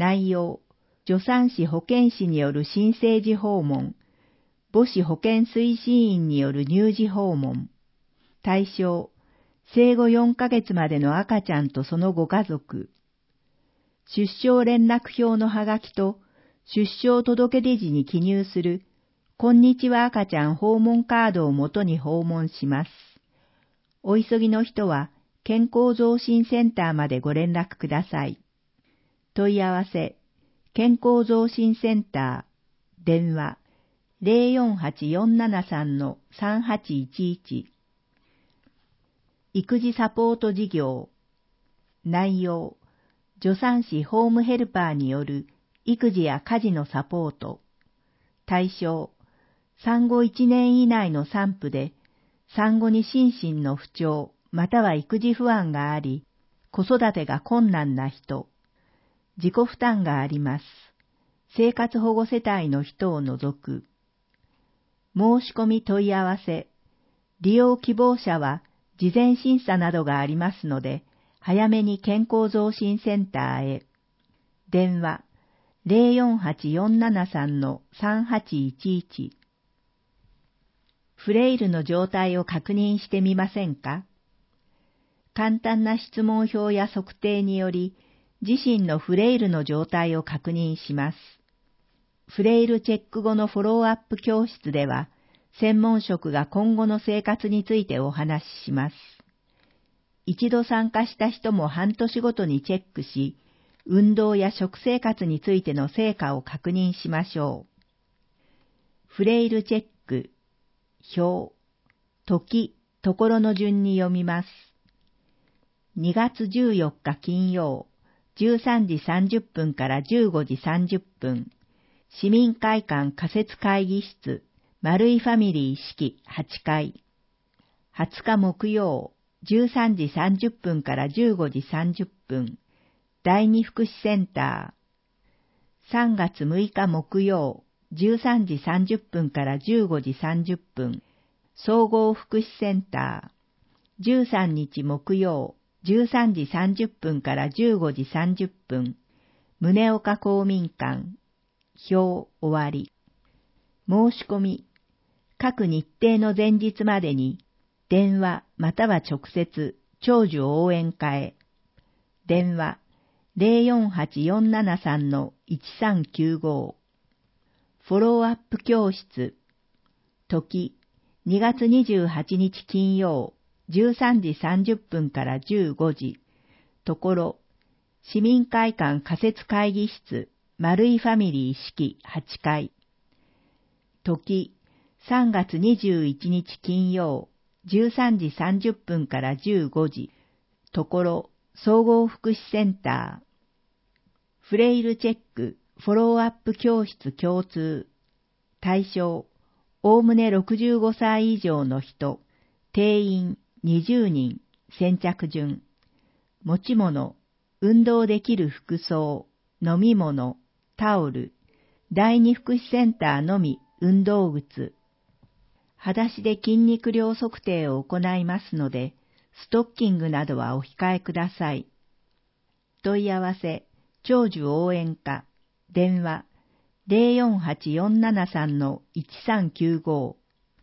内容、助産師保健師による新生児訪問、母子保健推進員による乳児訪問。対象、生後よんかげつまでの赤ちゃんとそのご家族。出生連絡票のはがきと出生届出時に記入する、こんにちは赤ちゃん訪問カードをもとに訪問します。お急ぎの人は、健康増進センターまでご連絡ください。問い合わせ、健康増進センター、電話、ゼロよんはちよんななさんのさんはちいちいち。育児サポート事業。内容、助産師ホームヘルパーによる育児や家事のサポート。対象、産後いちねん以内の産婦で、産後に心身の不調、または育児不安があり、子育てが困難な人。自己負担があります。生活保護世帯の人を除く。申し込み問い合わせ。利用希望者は事前審査などがありますので、早めに健康増進センターへ。電話、ゼロよんはちよんななさんのさんはちいちいち。フレイルの状態を確認してみませんか？簡単な質問票や測定により、自身のフレイルの状態を確認します。フレイルチェック後のフォローアップ教室では、専門職が今後の生活についてお話しします。一度参加した人も半年ごとにチェックし、運動や食生活についての成果を確認しましょう。フレイルチェック、表、時、ところの順に読みます。にがつじゅうよっか金曜、じゅうさんじさんじゅっぷんからじゅうごじさんじゅっぷん、市民会館仮設会議室、丸井ファミリー式はちかい。はつか木曜、じゅうさんじさんじゅっぷんからじゅうごじさんじゅっぷん、第二福祉センター。さんがつむいか木曜、じゅうさんじさんじゅっぷんからじゅうごじさんじゅっぷん、総合福祉センター。じゅうさんにち木曜、じゅうさんじさんじゅっぷんからじゅうごじさんじゅっぷん、宗岡公民館。表終わり。申し込み。各日程の前日までに、電話または直接、長寿応援課へ。電話、ゼロよんはちよんななさんのいちさんきゅうご。フォローアップ教室。時、にがつにじゅうはちにち金曜、じゅうさんじさんじゅっぷんからじゅうごじ。ところ、市民会館仮設会議室、丸井ファミリー式はちかい。時、さんがつにじゅういちにち金曜、じゅうさんじさんじゅっぷんからじゅうごじ。ところ、総合福祉センター。フレイルチェック、フォローアップ教室共通。対象、おおむねろくじゅうごさい以上の人。定員にじゅうにん。先着順。持ち物、運動できる服装、飲み物、タオル。第二福祉センターのみ運動靴。裸足で筋肉量測定を行いますので、ストッキングなどはお控えください。問い合わせ、長寿応援課、電話、ゼロよんはちよんななさんのいちさんきゅうご。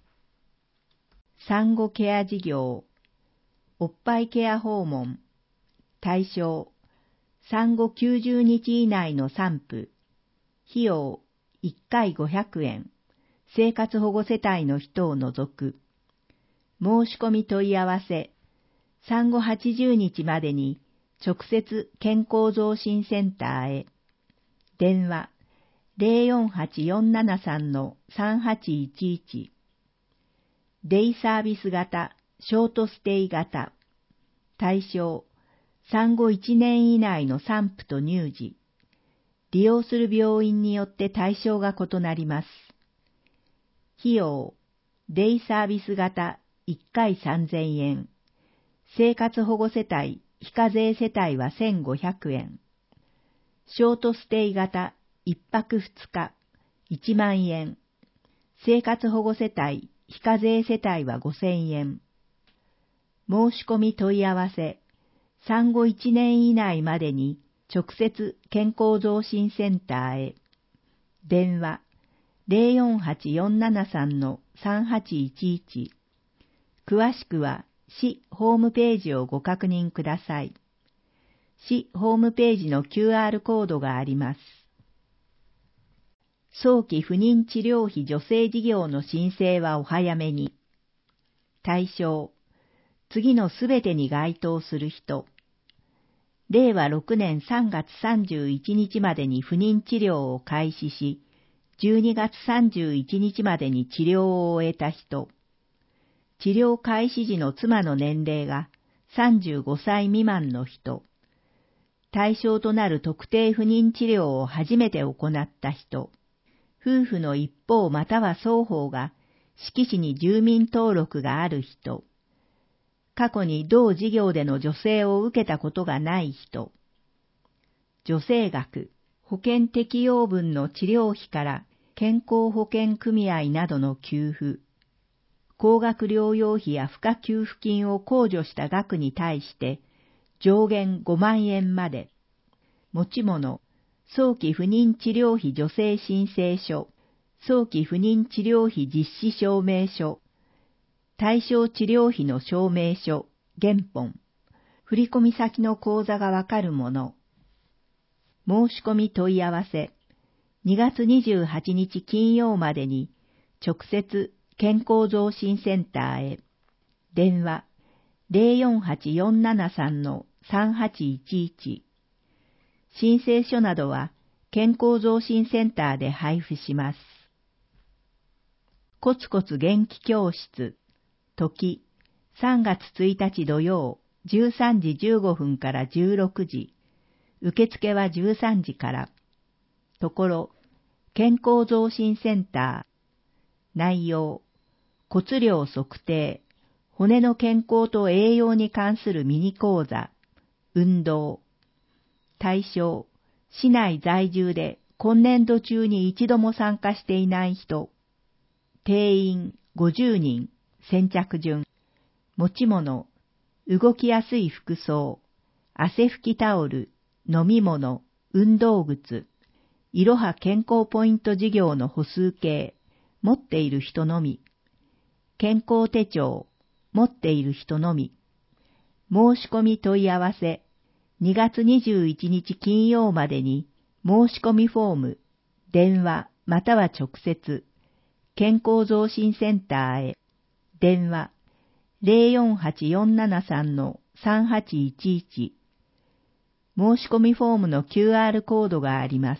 産後ケア事業、おっぱいケア訪問。対象、産後きゅうじゅうにち以内の産婦。費用、いっかいごひゃくえん。生活保護世帯の人を除く。申し込み問い合わせ。産後はちじゅうにちまでに直接健康増進センターへ。電話、ゼロよんはちよんななさんのさんはちいちいち。デイサービス型、ショートステイ型。対象、産後いちねん以内の産婦と乳児。利用する病院によって対象が異なります。費用、デイサービス型いっかいさんぜんえん。生活保護世帯、非課税世帯はせんごひゃくえん。ショートステイ型いっぱくふつかいちまんえん。生活保護世帯、非課税世帯はごせんえん。申し込み問い合わせ。産後いちねん以内までに直接健康増進センターへ。電話 ゼロよんはちよんななさんのさんはちいちいち。詳しくは市ホームページをご確認ください。市ホームページの キューアール コードがあります。早期不妊治療費助成事業の申請はお早めに。対象、次のすべてに該当する人。れいわろくねんさんがつさんじゅういちにちまでに不妊治療を開始し、じゅうにがつさんじゅういちにちまでに治療を終えた人。治療開始時の妻の年齢がさんじゅうごさい未満の人。対象となる特定不妊治療を初めて行った人。夫婦の一方または双方が志木市に住民登録がある人。過去に同事業での助成を受けたことがない人。助成額、保険適用分の治療費から健康保険組合などの給付。高額療養費や付加給付金を控除した額に対して上限ごまんえんまで。持ち物、早期不妊治療費助成申請書、早期不妊治療費実施証明書、対象治療費の証明書、原本、振込先の口座がわかるもの。申し込み問い合わせ、にがつにじゅうはちにち金曜までに直接健康増進センターへ。電話 ゼロよんはちよんななさんのさんはちいちいち。申請書などは健康増進センターで配布します。コツコツ元気教室。時、さんがつついたち土曜、じゅうさんじじゅうごふんからじゅうろくじ。受付はじゅうさんじから。ところ、健康増進センター。内容、骨量測定、骨の健康と栄養に関するミニ講座、運動。対象、市内在住で今年度中に一度も参加していない人。定員ごじゅうにん、先着順。持ち物、動きやすい服装、汗拭きタオル、飲み物、運動靴。いろは健康ポイント事業の歩数計、持っている人のみ。健康手帳、持っている人のみ。申し込み問い合わせ、にがつにじゅういちにち金曜までに申し込みフォーム、電話または直接、健康増進センターへ。電話ゼロよんはちよんななさんのさんはちいちいち。申し込みフォームの キューアール コードがあります。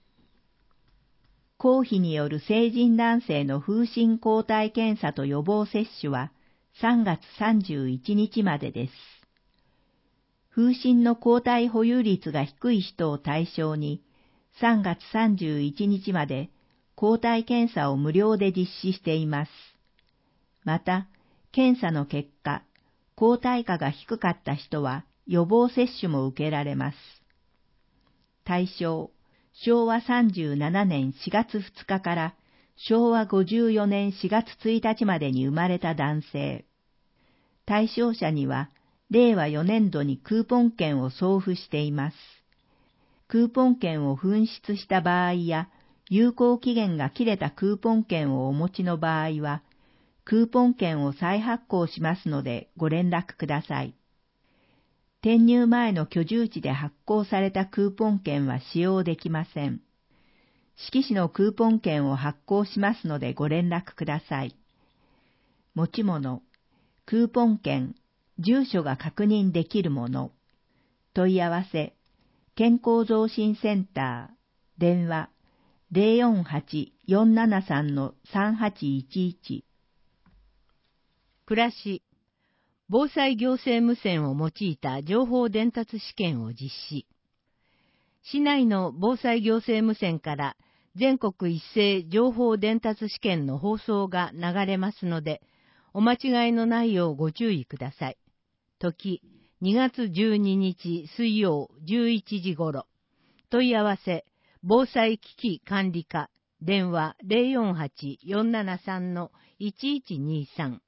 公費による成人男性の風疹抗体検査と予防接種はさんがつさんじゅういちにちまでです。風疹の抗体保有率が低い人を対象にさんがつさんじゅういちにちまで抗体検査を無料で実施しています。また、検査の結果、抗体価が低かった人は予防接種も受けられます。対象、しょうわさんじゅうななねんしがつふつかからしょうわごじゅうよねんしがつついたちまでに生まれた男性。対象者には、れいわよねんどにクーポン券を送付しています。クーポン券を紛失した場合や、有効期限が切れたクーポン券をお持ちの場合は、クーポン券を再発行しますのでご連絡ください。転入前の居住地で発行されたクーポン券は使用できません。志木市のクーポン券を発行しますのでご連絡ください。持ち物、クーポン券、住所が確認できるもの。問い合わせ、健康増進センター、電話、ゼロよんはちよんななさんのさんはちいちいち。 暮らし、防災行政無線を用いた情報伝達試験を実施。市内の防災行政無線から全国一斉情報伝達試験の放送が流れますので、お間違いのないようご注意ください。時、にがつじゅうににち水曜じゅういちじ頃。問い合わせ、防災危機管理課、電話ゼロよんはちよんななさんのいちいちにさん。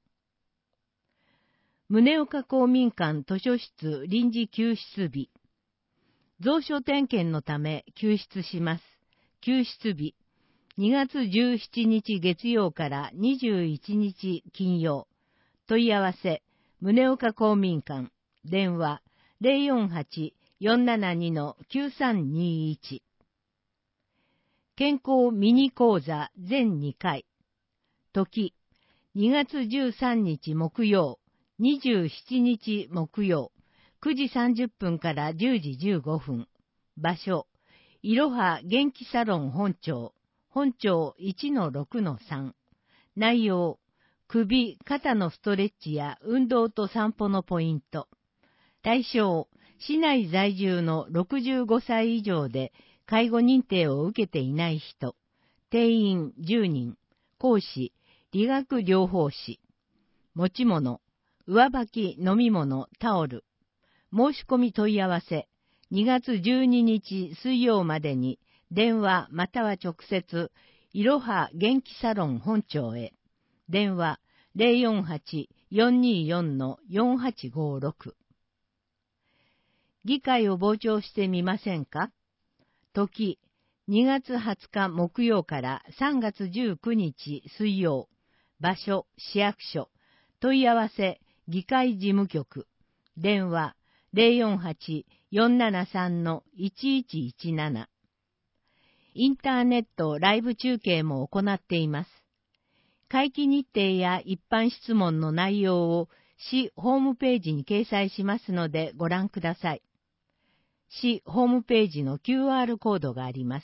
宗岡公民館図書室臨時救出日。 蔵書点検のため救出します。救出日、にがつじゅうしちにち月曜からにじゅういちにち金曜。問い合わせ、宗岡公民館。電話、ゼロよんはち よんななに きゅうさんにいち。健康ミニ講座全にかい。時、にがつじゅうさんにち木曜、にじゅうしちにち木曜、くじさんじゅっぷんからじゅうじじゅうごふん。場所、いろは元気サロン本町、本町 いちのろくのさん。内容、首、肩のストレッチや運動と散歩のポイント。対象、市内在住のろくじゅうごさい以上で介護認定を受けていない人。定員じゅうにん。講師、理学療法士。持ち物、上履き、飲み物、タオル。申し込み問い合わせ、にがつじゅうににち水曜までに電話または直接、いろは元気サロン本町へ。電話ゼロよんはち よんにーよん よんはちごろく。議会を傍聴してみませんか？時、にがつはつか木曜からさんがつじゅうくにち水曜。場所、市役所。問い合わせ、議会事務局。電話ゼロよんはち よんななさん いちいちいちなな。インターネットライブ中継も行っています。会期日程や一般質問の内容を市ホームページに掲載しますのでご覧ください。市ホームページの キューアール コードがあります。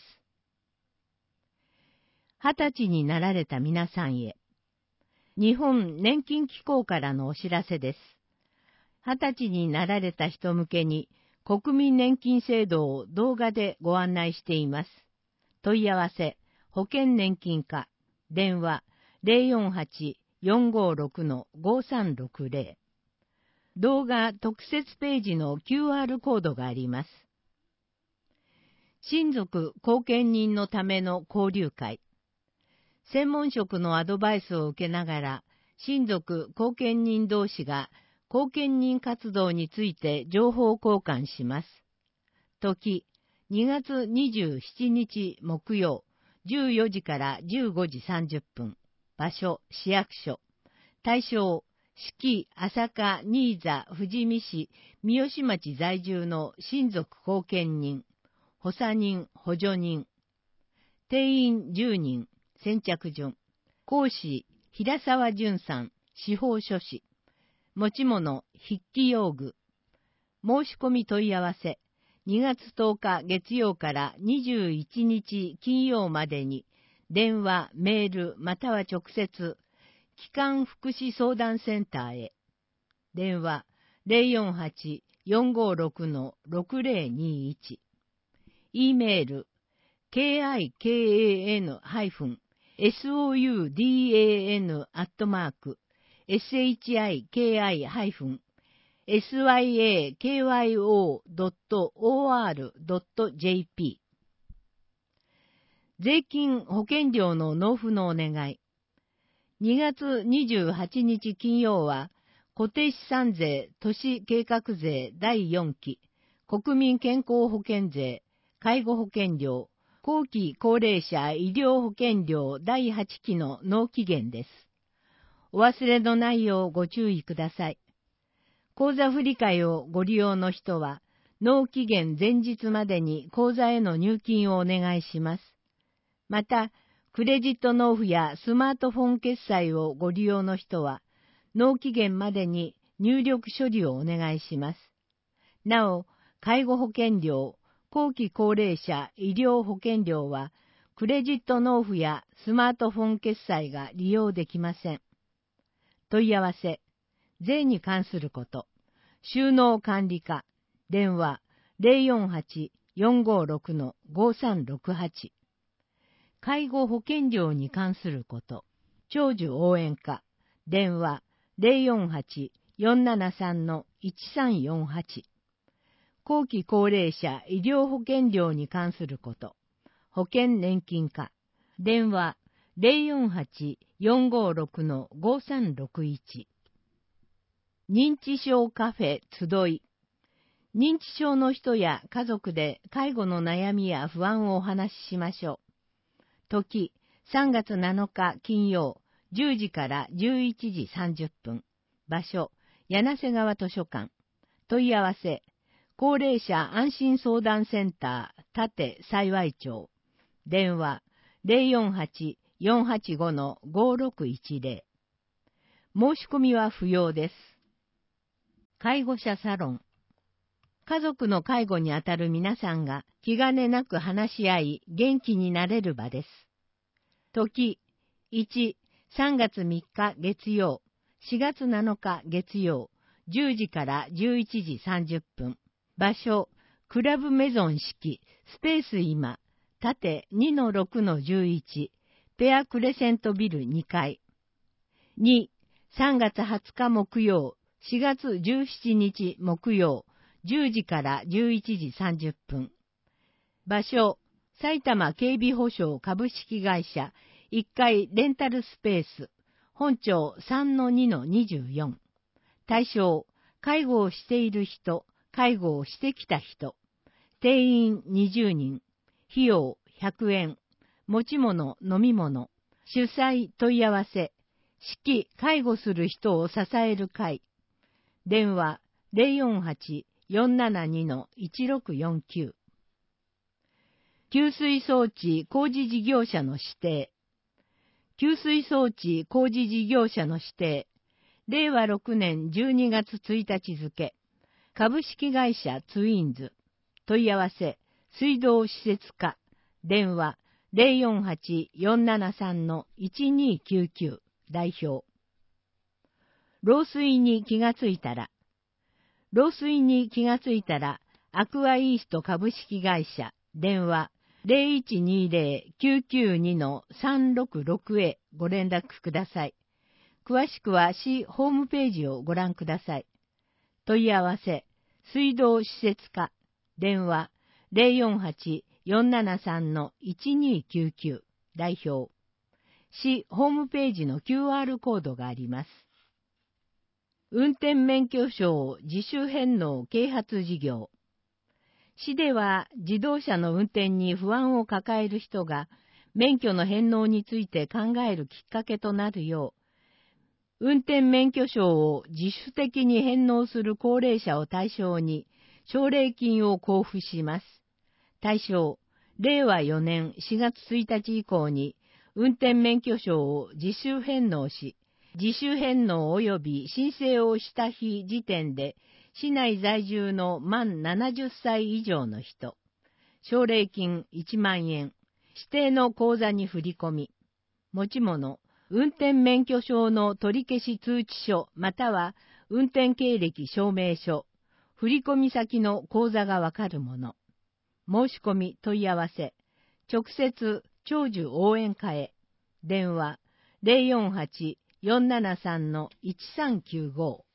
はたちになられた皆さんへ。日本年金機構からのお知らせです。はたちになられた人向けに国民年金制度を動画でご案内しています。問い合わせ、保険年金課、電話ゼロよんはち よんごろく ごさんろくゼロ。動画特設ページの キューアール コードがあります。親族後見人のための交流会。専門職のアドバイスを受けながら、親族後見人同士が後見人活動について情報交換します。時、にがつにじゅうしちにち木曜、じゅうよじからじゅうごじさんじゅっぷん。場所、市役所。対象、四季、朝霞、新座、富士見市、三好町在住の親族後見人、補佐人、補助人。定員じゅうにん、先着順。講師、平沢淳さん、司法書士。持ち物、筆記用具。申し込み問い合わせ、にがつとおか月曜からにじゅういちにち金曜までに、電話、メール、または直接、基幹福祉相談センターへ。電話、ゼロよんはち よんごろく ろくゼロにいち。e メール、kikan-soudan アットマーク、shiki-syakyo.or.jp。税金保険料の納付のお願い。にがつにじゅうはちにち金曜は、固定資産税都市計画税だいよんき、国民健康保険税、介護保険料、後期高齢者医療保険料だいはちきの納期限です。お忘れのないようご注意ください。口座振替をご利用の人は、納期限前日までに口座への入金をお願いします。また、クレジット納付やスマートフォン決済をご利用の人は、納期限までに入力処理をお願いします。なお、介護保険料、後期高齢者医療保険料は、クレジット納付やスマートフォン決済が利用できません。問い合わせ、税に関すること、収納管理課、電話ゼロよんはち よんごろく ごさんろくはち。介護保険料に関すること、長寿応援課、電話ゼロよんはち よんななさん いちさんよんはち。後期高齢者医療保険料に関すること、保険年金課、電話ゼロよんはち よんごろく ごさんろくいち。認知症カフェ集い。 認知症の人や家族で介護の悩みや不安をお話ししましょう。時、さんがつなのか金曜、じゅうじからじゅういちじさんじゅっぷん。場所、柳瀬川図書館。問い合わせ、高齢者安心相談センター、立幸町。電話、ゼロよんはち よんはちご ごろくいちゼロ。申し込みは不要です。介護者サロン。家族の介護にあたる皆さんが気兼ねなく話し合い元気になれる場です。時、いち、さんがつみっか月曜、しがつなのか月曜、じゅうじからじゅういちじさんじゅっぷん。場所、クラブメゾン式、スペース今、縦 にのろくのじゅういち、ペアクレセントビルにかい。に、さんがつはつか木曜、しがつじゅうしちにち木曜、じゅうじからじゅういちじさんじゅっぷん。場所、埼玉警備保障株式会社いっかいレンタルスペース、本町 さんのにのにじゅうよん。対象、介護をしている人、介護をしてきた人。定員にじゅうにん。費用ひゃくえん。持ち物、飲み物。主催問い合わせ。指揮、介護する人を支える会。電話ゼロよんはち よんななに いちろくよんきゅう。給水装置工事事業者の指定。給水装置工事事業者の指定。れいわろくねんじゅうにがつついたち付。株式会社ツインズ。問い合わせ、水道施設課。電話ゼロよんはち よんななさん いちにきゅうきゅう。代表。漏水に気がついたら。漏水に気がついたら、アクアイースト株式会社。電話ゼロいちにゼロ きゅうきゅうに さんろくろく へご連絡ください。詳しくは市ホームページをご覧ください。問い合わせ、水道施設課。電話ゼロよんはち よんななさん いちにきゅうきゅう。代表。市ホームページの キューアール コードがあります。運転免許証自主返納啓発事業。市では自動車の運転に不安を抱える人が免許の返納について考えるきっかけとなるよう、運転免許証を自主的に返納する高齢者を対象に奨励金を交付します。対象、れいわよねんしがつついたち以降に運転免許証を自主返納し、自主返納及び申請をした日時点で市内在住の満ななじゅっさい以上の人。奨励金いちまんえん。指定の口座に振り込み。持ち物、運転免許証の取り消し通知書または運転経歴証明書。振り込み先の口座がわかるもの。申し込み問い合わせ。直接長寿応援課へ。電話ゼロよんはち よんななさん いちさんきゅうご。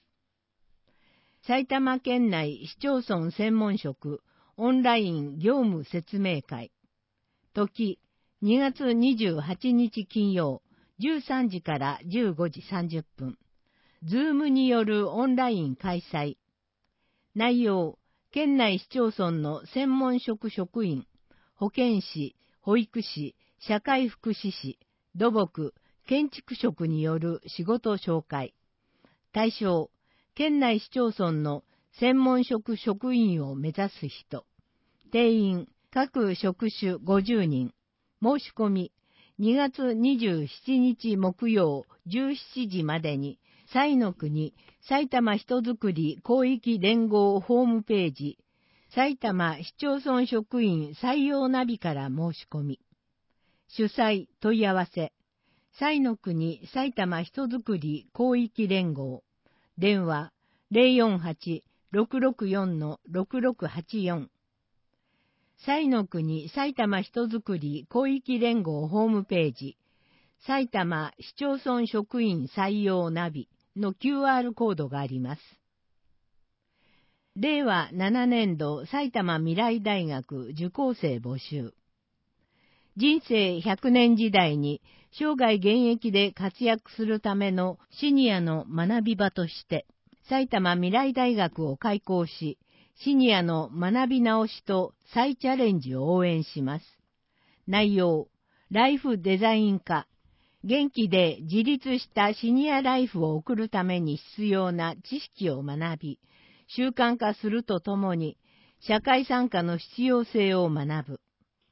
埼玉県内市町村専門職オンライン業務説明会。時、にがつにじゅうはちにち金曜、じゅうさんじからじゅうごじさんじゅっぷん。ズームによるオンライン開催。内容、県内市町村の専門職職員、保健師、保育士、社会福祉士、土木、建築職による仕事紹介。対象、県内市町村の専門職職員を目指す人。定員、各職種ごじゅうにん。申し込み、にがつにじゅうしちにち木曜じゅうしちじまでに、彩の国埼玉人づくり広域連合ホームページ、埼玉市町村職員採用ナビから申し込み。主催問い合わせ、彩の国埼玉人づくり広域連合。電話ゼロよんはち ろくろくよん ろくろくはちよん。彩の国埼玉人づくり広域連合ホームページ、埼玉市町村職員採用ナビの キューアール コードがあります。れいわななねんど埼玉未来大学受講生募集。人生ひゃくねん時代に生涯現役で活躍するためのシニアの学び場として、埼玉未来大学を開校し、 シニアの学び直しと再チャレンジを応援します。内容、ライフデザイン科。元気で自立したシニアライフを送るために必要な知識を学び、習慣化するとともに、社会参加の必要性を学ぶ。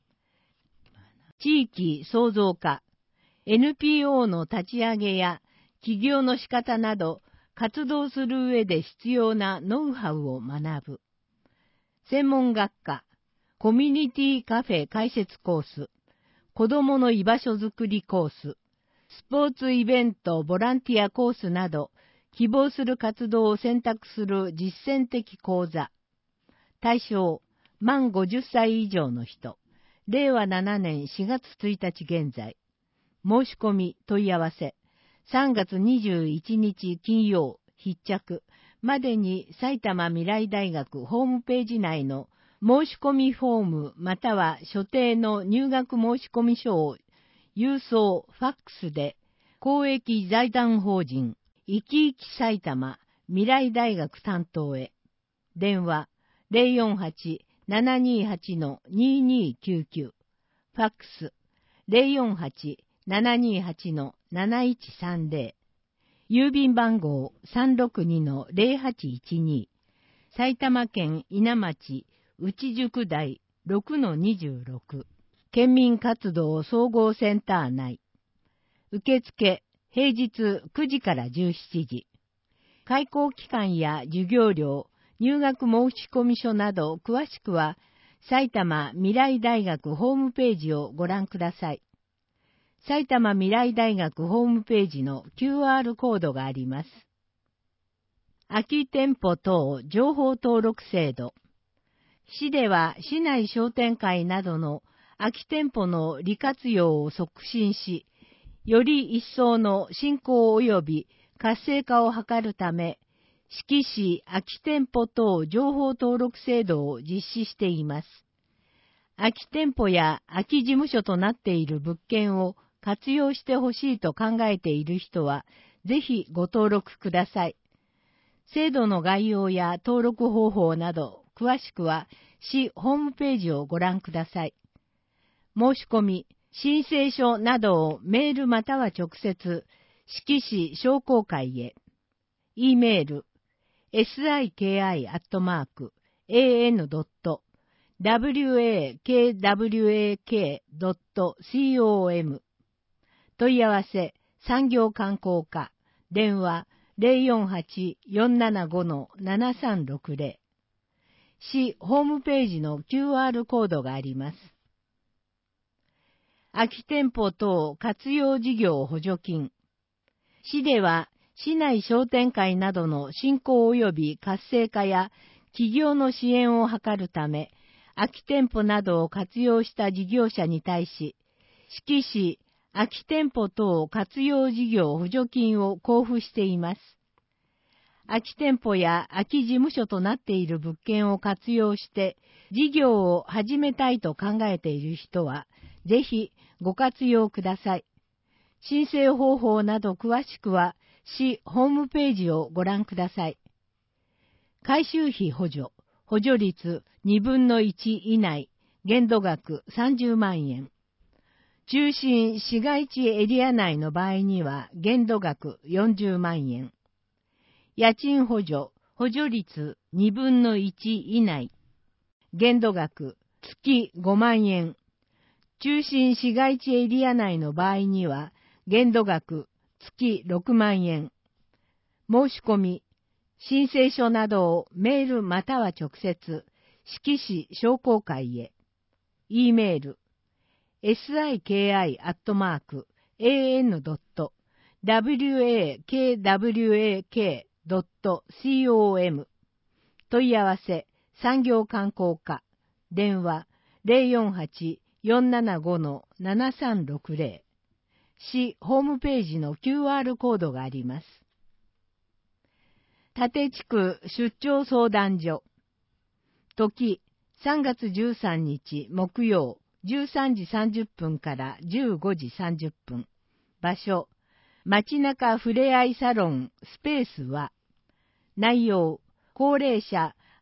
地域創造化。エヌピーオー の立ち上げや起業の仕方など、活動する上で必要なノウハウを学ぶ。専門学科。コミュニティカフェ開設コース。子どもの居場所づくりコース。スポーツイベント、ボランティアコースなど、希望する活動を選択する実践的講座。対象、満ごじゅっさい以上の人。れいわななねんしがつついたち現在。申し込み、問い合わせ。さんがつにじゅういちにち金曜、必着。までに埼玉未来大学ホームページ内の申し込みフォームまたは所定の入学申込書を郵送、ファックスで、公益財団法人、いきいき埼玉未来大学担当へ。電話、ゼロよんはち ななにはち ににきゅうきゅう。ファックス、ゼロよんはち ななにはち なないちさんゼロ。郵便番号 さんろくに ゼロはちいちに。埼玉県稲町内宿台 ろくのにじゅうろく。県民活動総合センター内。受付、平日くじからじゅうしちじ。開講期間や授業料、入学申込書など詳しくは、埼玉未来大学ホームページをご覧ください。埼玉未来大学ホームページの キューアール コードがあります。空き店舗等情報登録制度。市では市内商店会などの空き店舗の利活用を促進し、より一層の振興及び活性化を図るため、志木市空き店舗等情報登録制度を実施しています。空き店舗や空き事務所となっている物件を活用してほしいと考えている人は、ぜひご登録ください。制度の概要や登録方法など、詳しくは市ホームページをご覧ください。申し込み、申請書などをメールまたは直接、志木市商工会へ。e メール、シキ アットマーク エーエヌ ドット ワクワク ドット コム 問い合わせ、産業観光課、電話ゼロよんはち よんななご ななさんろくゼロ。市ホームページの キューアール コードがあります。空き店舗等活用事業補助金。市では、市内商店会などの振興及び活性化や企業の支援を図るため、空き店舗などを活用した事業者に対し、志木市空き店舗等活用事業補助金を交付しています。空き店舗や空き事務所となっている物件を活用して事業を始めたいと考えている人は、ぜひご活用ください。申請方法など詳しくは、市ホームページをご覧ください。改修費補助、補助率にぶんのいち以内、限度額さんじゅうまんえん。中心市街地エリア内の場合には限度額よんじゅうまんえん。家賃補助、補助率にぶんのいち以内。限度額月ごまんえん。中心市街地エリア内の場合には限度額月ろくまんえん。申し込み、申請書などをメールまたは直接、志木市商工会へ。e メール、シキ アットマーク エーエヌ ドット ワクワク ドット コム 問い合わせ、産業観光課、電話ゼロよんはち よんななご ななさんろくゼロ。市ホームページの キューアール コードがあります。立地区出張相談所。時、さんがつじゅうさんにち木曜、じゅうさんじさんじゅっぷんからじゅうごじさんじゅっぷん。場所、街中ふれあいサロンスペースは、内容、高齢者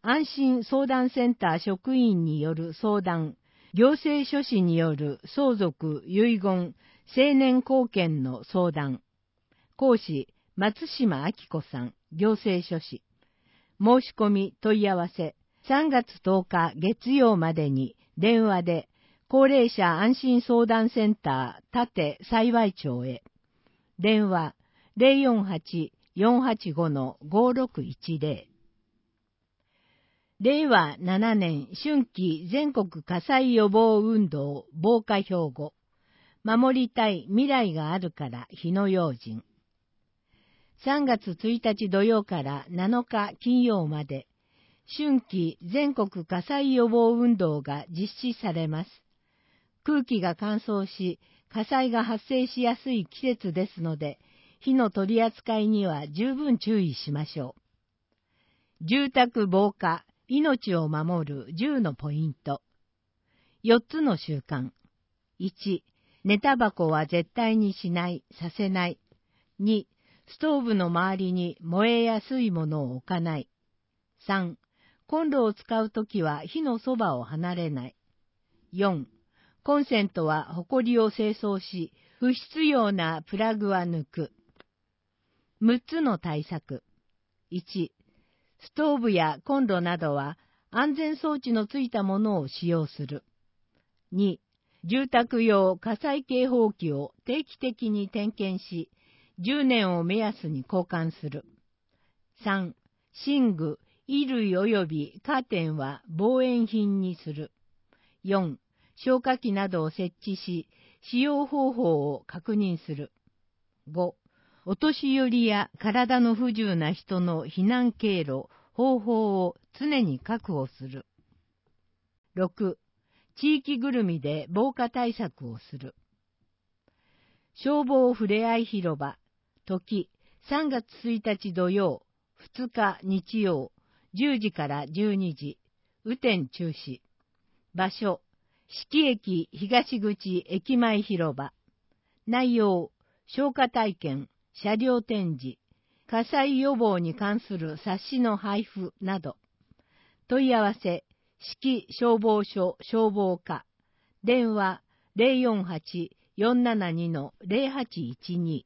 安心相談センター職員による相談、行政書士による相続、遺言、成年後見の相談。講師、松島明子さん、行政書士。申し込み問い合わせ、さんがつとおか月曜までに電話で、高齢者安心相談センター立幸町へ。電話 ゼロよんはち よんはちご ごろくいちゼロ。れいわななねん春季全国火災予防運動防火標語。守りたい未来があるから火の用心。さんがつついたち土曜からなのか金曜まで、春季全国火災予防運動が実施されます。空気が乾燥し、火災が発生しやすい季節ですので、火の取り扱いには十分注意しましょう。住宅防火、命を守るじゅうのポイント。よっつの習慣。いち、寝タバコは絶対にしない、させない。に、ストーブの周りに燃えやすいものを置かない。さん、コンロを使うときは火のそばを離れない。よん、コンセントはホコリを清掃し、不必要なプラグは抜く。むっつの対策。いち、ストーブやコンロなどは安全装置のついたものを使用する。に、住宅用火災警報器を定期的に点検し、じゅうねんを目安に交換する。さん、寝具、衣類及びカーテンは防煙品にする。よん、消火器などを設置し、使用方法を確認する。ご、お年寄りや体の不自由な人の避難経路、方法を常に確保する。ろく、地域ぐるみで防火対策をする。消防ふれあい広場、時、さんがつついたち土曜、ふつか日曜、じゅうじからじゅうにじ、雨天中止。場所、四季駅東口駅前広場。内容、消火体験、車両展示、火災予防に関する冊子の配布など。問い合わせ、四季消防署消防課。電話 ゼロよんはち よんななに ゼロはちいちに。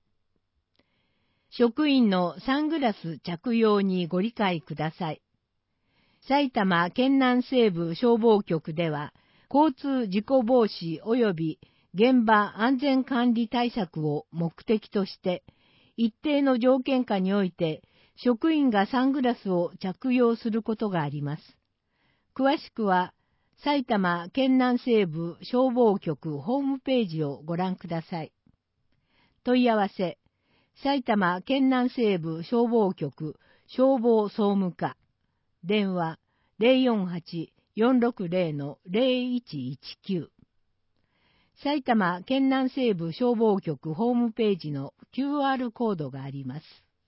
職員のサングラス着用にご理解ください。埼玉県南西部消防局では、交通事故防止及び現場安全管理対策を目的として、一定の条件下において、職員がサングラスを着用することがあります。詳しくは、埼玉県南西部消防局ホームページをご覧ください。問い合わせ、埼玉県南西部消防局消防総務課。電話 ゼロよんはち よんろくゼロ ゼロいちいちきゅう。埼玉県南西部消防局ホームページの キューアール コードがあります。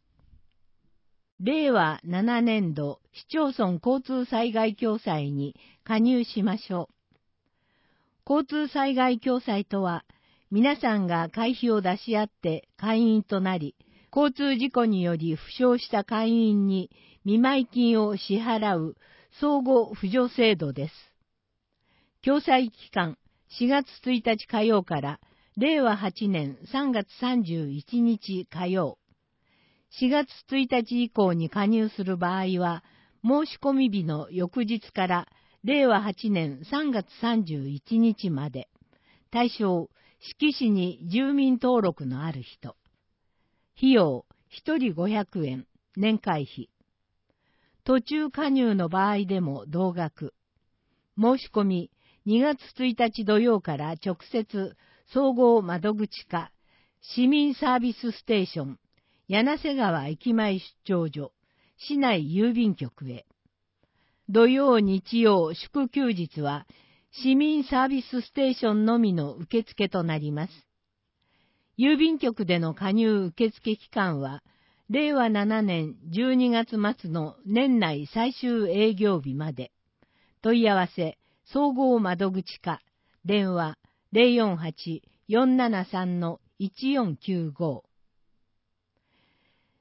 れいわななねんど市町村交通災害共済に加入しましょう。交通災害共済とは、皆さんが会費を出し合って会員となり、交通事故により負傷した会員に見舞金を支払う相互扶助制度です。共済期間しがつついたち火曜かられいわはちねんさんがつさんじゅういちにち火曜。しがつついたち以降に加入する場合は、申し込み日の翌日かられいわはちねんさんがつさんじゅういちにちまで。対象、志木市に住民登録のある人。費用、ひとりごひゃくえん、年会費。途中加入の場合でも同額。申し込み、にがつついたち土曜から直接、総合窓口課、市民サービスステーション、柳瀬川駅前出張所、市内郵便局へ。土曜、日曜、祝休日は、市民サービスステーションのみの受付となります。郵便局での加入受付期間は、れいわななねんじゅうにがつまつの年内最終営業日まで。問い合わせ、総合窓口課、電話 ゼロよんはち よんななさん いちよんきゅうご。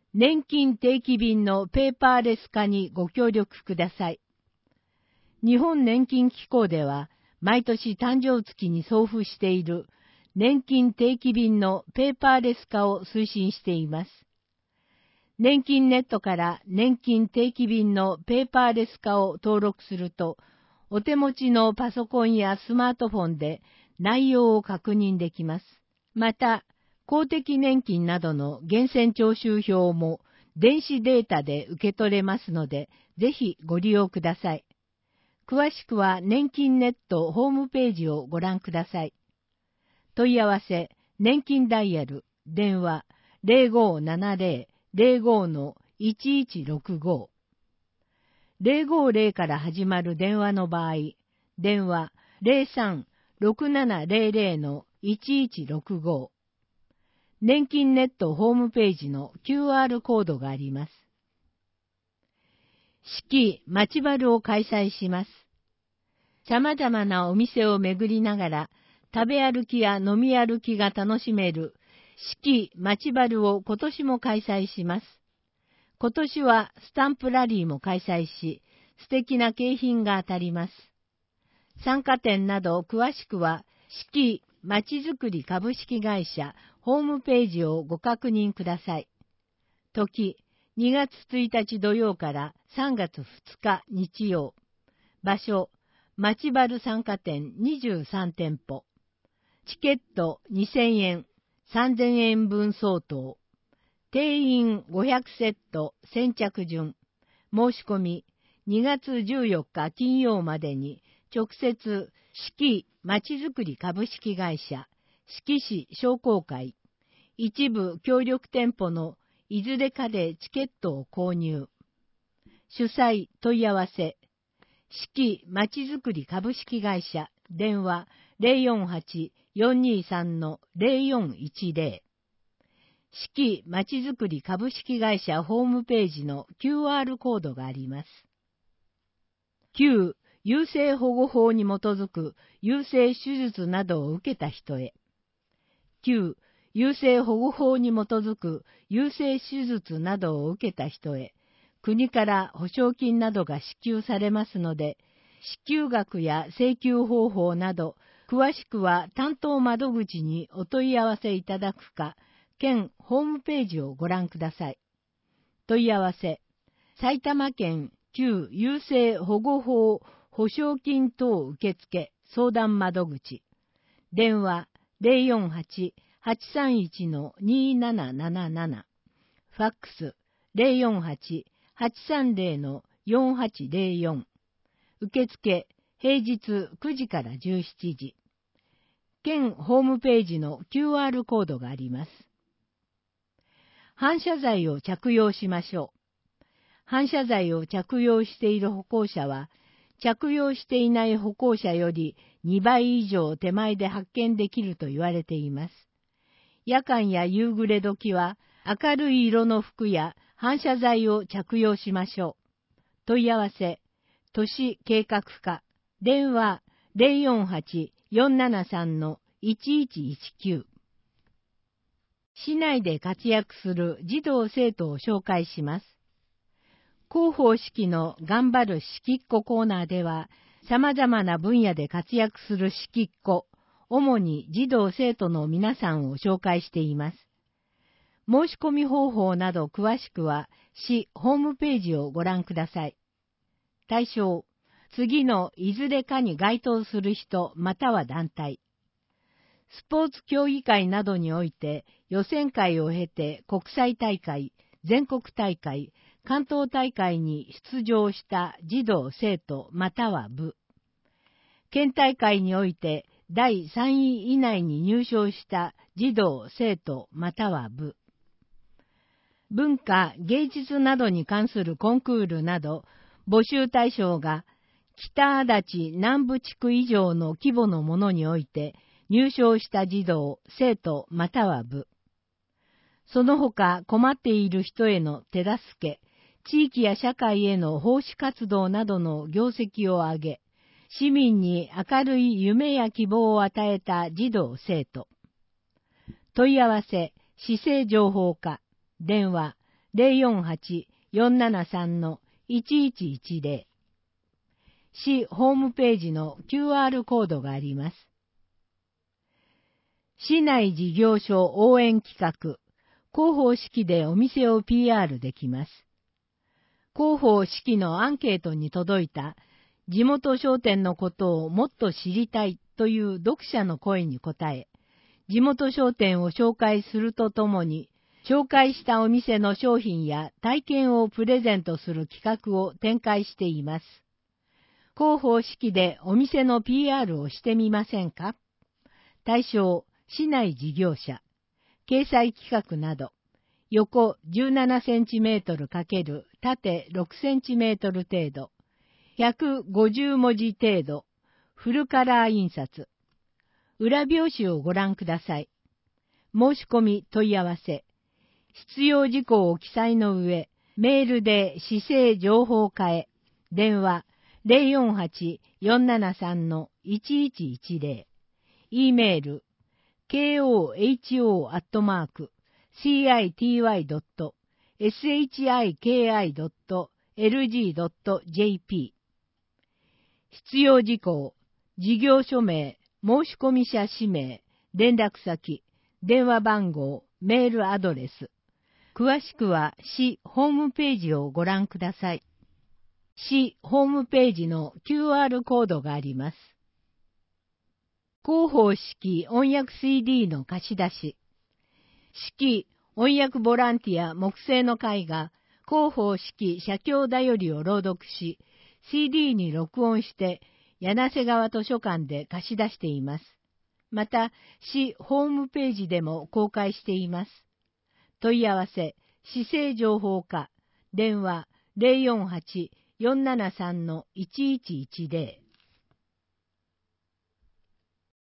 年金定期便のペーパーレス化にご協力ください。日本年金機構では、毎年誕生月に送付している年金定期便のペーパーレス化を推進しています。年金ネットから年金定期便のペーパーレス化を登録すると、お手持ちのパソコンやスマートフォンで内容を確認できます。また、公的年金などの源泉徴収票も電子データで受け取れますので、ぜひご利用ください。詳しくは年金ネットホームページをご覧ください。問い合わせ、年金ダイヤル、電話 ゼロごーななゼロ ゼロご のいちいちろくご。ゼロごゼロから始まる電話の場合、電話 ゼロさん ろくななゼロゼロ のいちいちろくご。年金ネットホームページの キューアール コードがあります。四季町バを開催します。様々なお店を巡りながら、食べ歩きや飲み歩きが楽しめる四季町バを今年も開催します。今年はスタンプラリーも開催し、素敵な景品が当たります。参加店など詳しくは、四季まちづくり株式会社ホームページをご確認ください。時、にがつついたち土曜からさんがつふつか日曜。場所、町バル参加店にじゅうさんてんぽ。チケットにせんえん、さんぜんえんぶん相当。定員ごひゃくセット先着順。申し込みにがつじゅうよっか金曜までに直接四季まちづくり株式会社四季市商工会一部協力店舗のいずれかでチケットを購入。主催問い合わせ四季まちづくり株式会社電話 ゼロよんはち よんにさん のゼロよんいちゼロ。四季まちづくり株式会社ホームページの キューアール コードがあります。旧優生保護法に基づく優生手術などを受けた人へ。旧優生保護法に基づく優生手術などを受けた人へ、国から保証金などが支給されますので、支給額や請求方法など、詳しくは担当窓口にお問い合わせいただくか、県ホームページをご覧ください。問い合わせ、埼玉県旧優生保護法保証金等受付相談窓口。電話 ゼロよんはち はちさんいち のになななななな。ファックス ゼロよんはち はちさんゼロ のよんはちゼロよん。受付平日くじからじゅうしちじ。県ホームページの キューアール コードがあります。反射材を着用しましょう。反射材を着用している歩行者は、着用していない歩行者よりにばい以上手前で発見できると言われています。夜間や夕暮れ時は明るい色の服や反射材を着用しましょう。問い合わせ、都市計画課、電話 ゼロよんはち よんななさん のいちいちいちきゅう。市内で活躍する児童生徒を紹介します。広報式の頑張るしきっこコーナーでは、様々な分野で活躍するしきっこ、主に児童生徒の皆さんを紹介しています。申し込み方法など詳しくは、市ホームページをご覧ください。対象、次のいずれかに該当する人または団体。スポーツ競技会などにおいて予選会を経て国際大会、全国大会、関東大会に出場した児童生徒または部。県大会においてだいさんい以内に入賞した児童生徒または部。文化、芸術などに関するコンクールなど募集対象が北足立南部地区以上の規模のものにおいて入賞した児童、生徒または部。その他困っている人への手助け、地域や社会への奉仕活動などの業績を上げ、市民に明るい夢や希望を与えた児童、生徒。問い合わせ、市政情報課、電話ゼロよんはち よんななさん いちいちいちゼロ。市ホームページの キューアール コードがあります。市内事業所応援企画、広報式でお店を ピーアール できます。広報式のアンケートに届いた地元商店のことをもっと知りたいという読者の声に応え、地元商店を紹介するとともに、紹介したお店の商品や体験をプレゼントする企画を展開しています。広報式でお店の ピーアール をしてみませんか？対象、市内事業者、掲載企画など、横じゅうななセンチメートル×縦ろくセンチメートル程度、ひゃくごじゅうもじ程度、フルカラー印刷。裏表紙をご覧ください。申し込み問い合わせ。必要事項を記載の上、メールで市政情報課へ、電話ゼロよんはち よんななさん いちいちいちゼロ、e メール、ケーオーエイチオー アットマーク、シーアイティーワイ ドット エスエイチアイケーアイ ドット エルジー ドット ジェーピー。必要事項、事業所名、申込者氏名、連絡先、電話番号、メールアドレス。詳しくは市ホームページをご覧ください。市ホームページの キューアール コードがあります。広報式音訳 シーディー の貸し出し。式音訳ボランティア木製の会が広報式写経だよりを朗読し、シーディー に録音して柳瀬川図書館で貸し出しています。また、市ホームページでも公開しています。問い合わせ、市政情報課、電話ゼロよんはち よんななさん いちいちいちゼロ。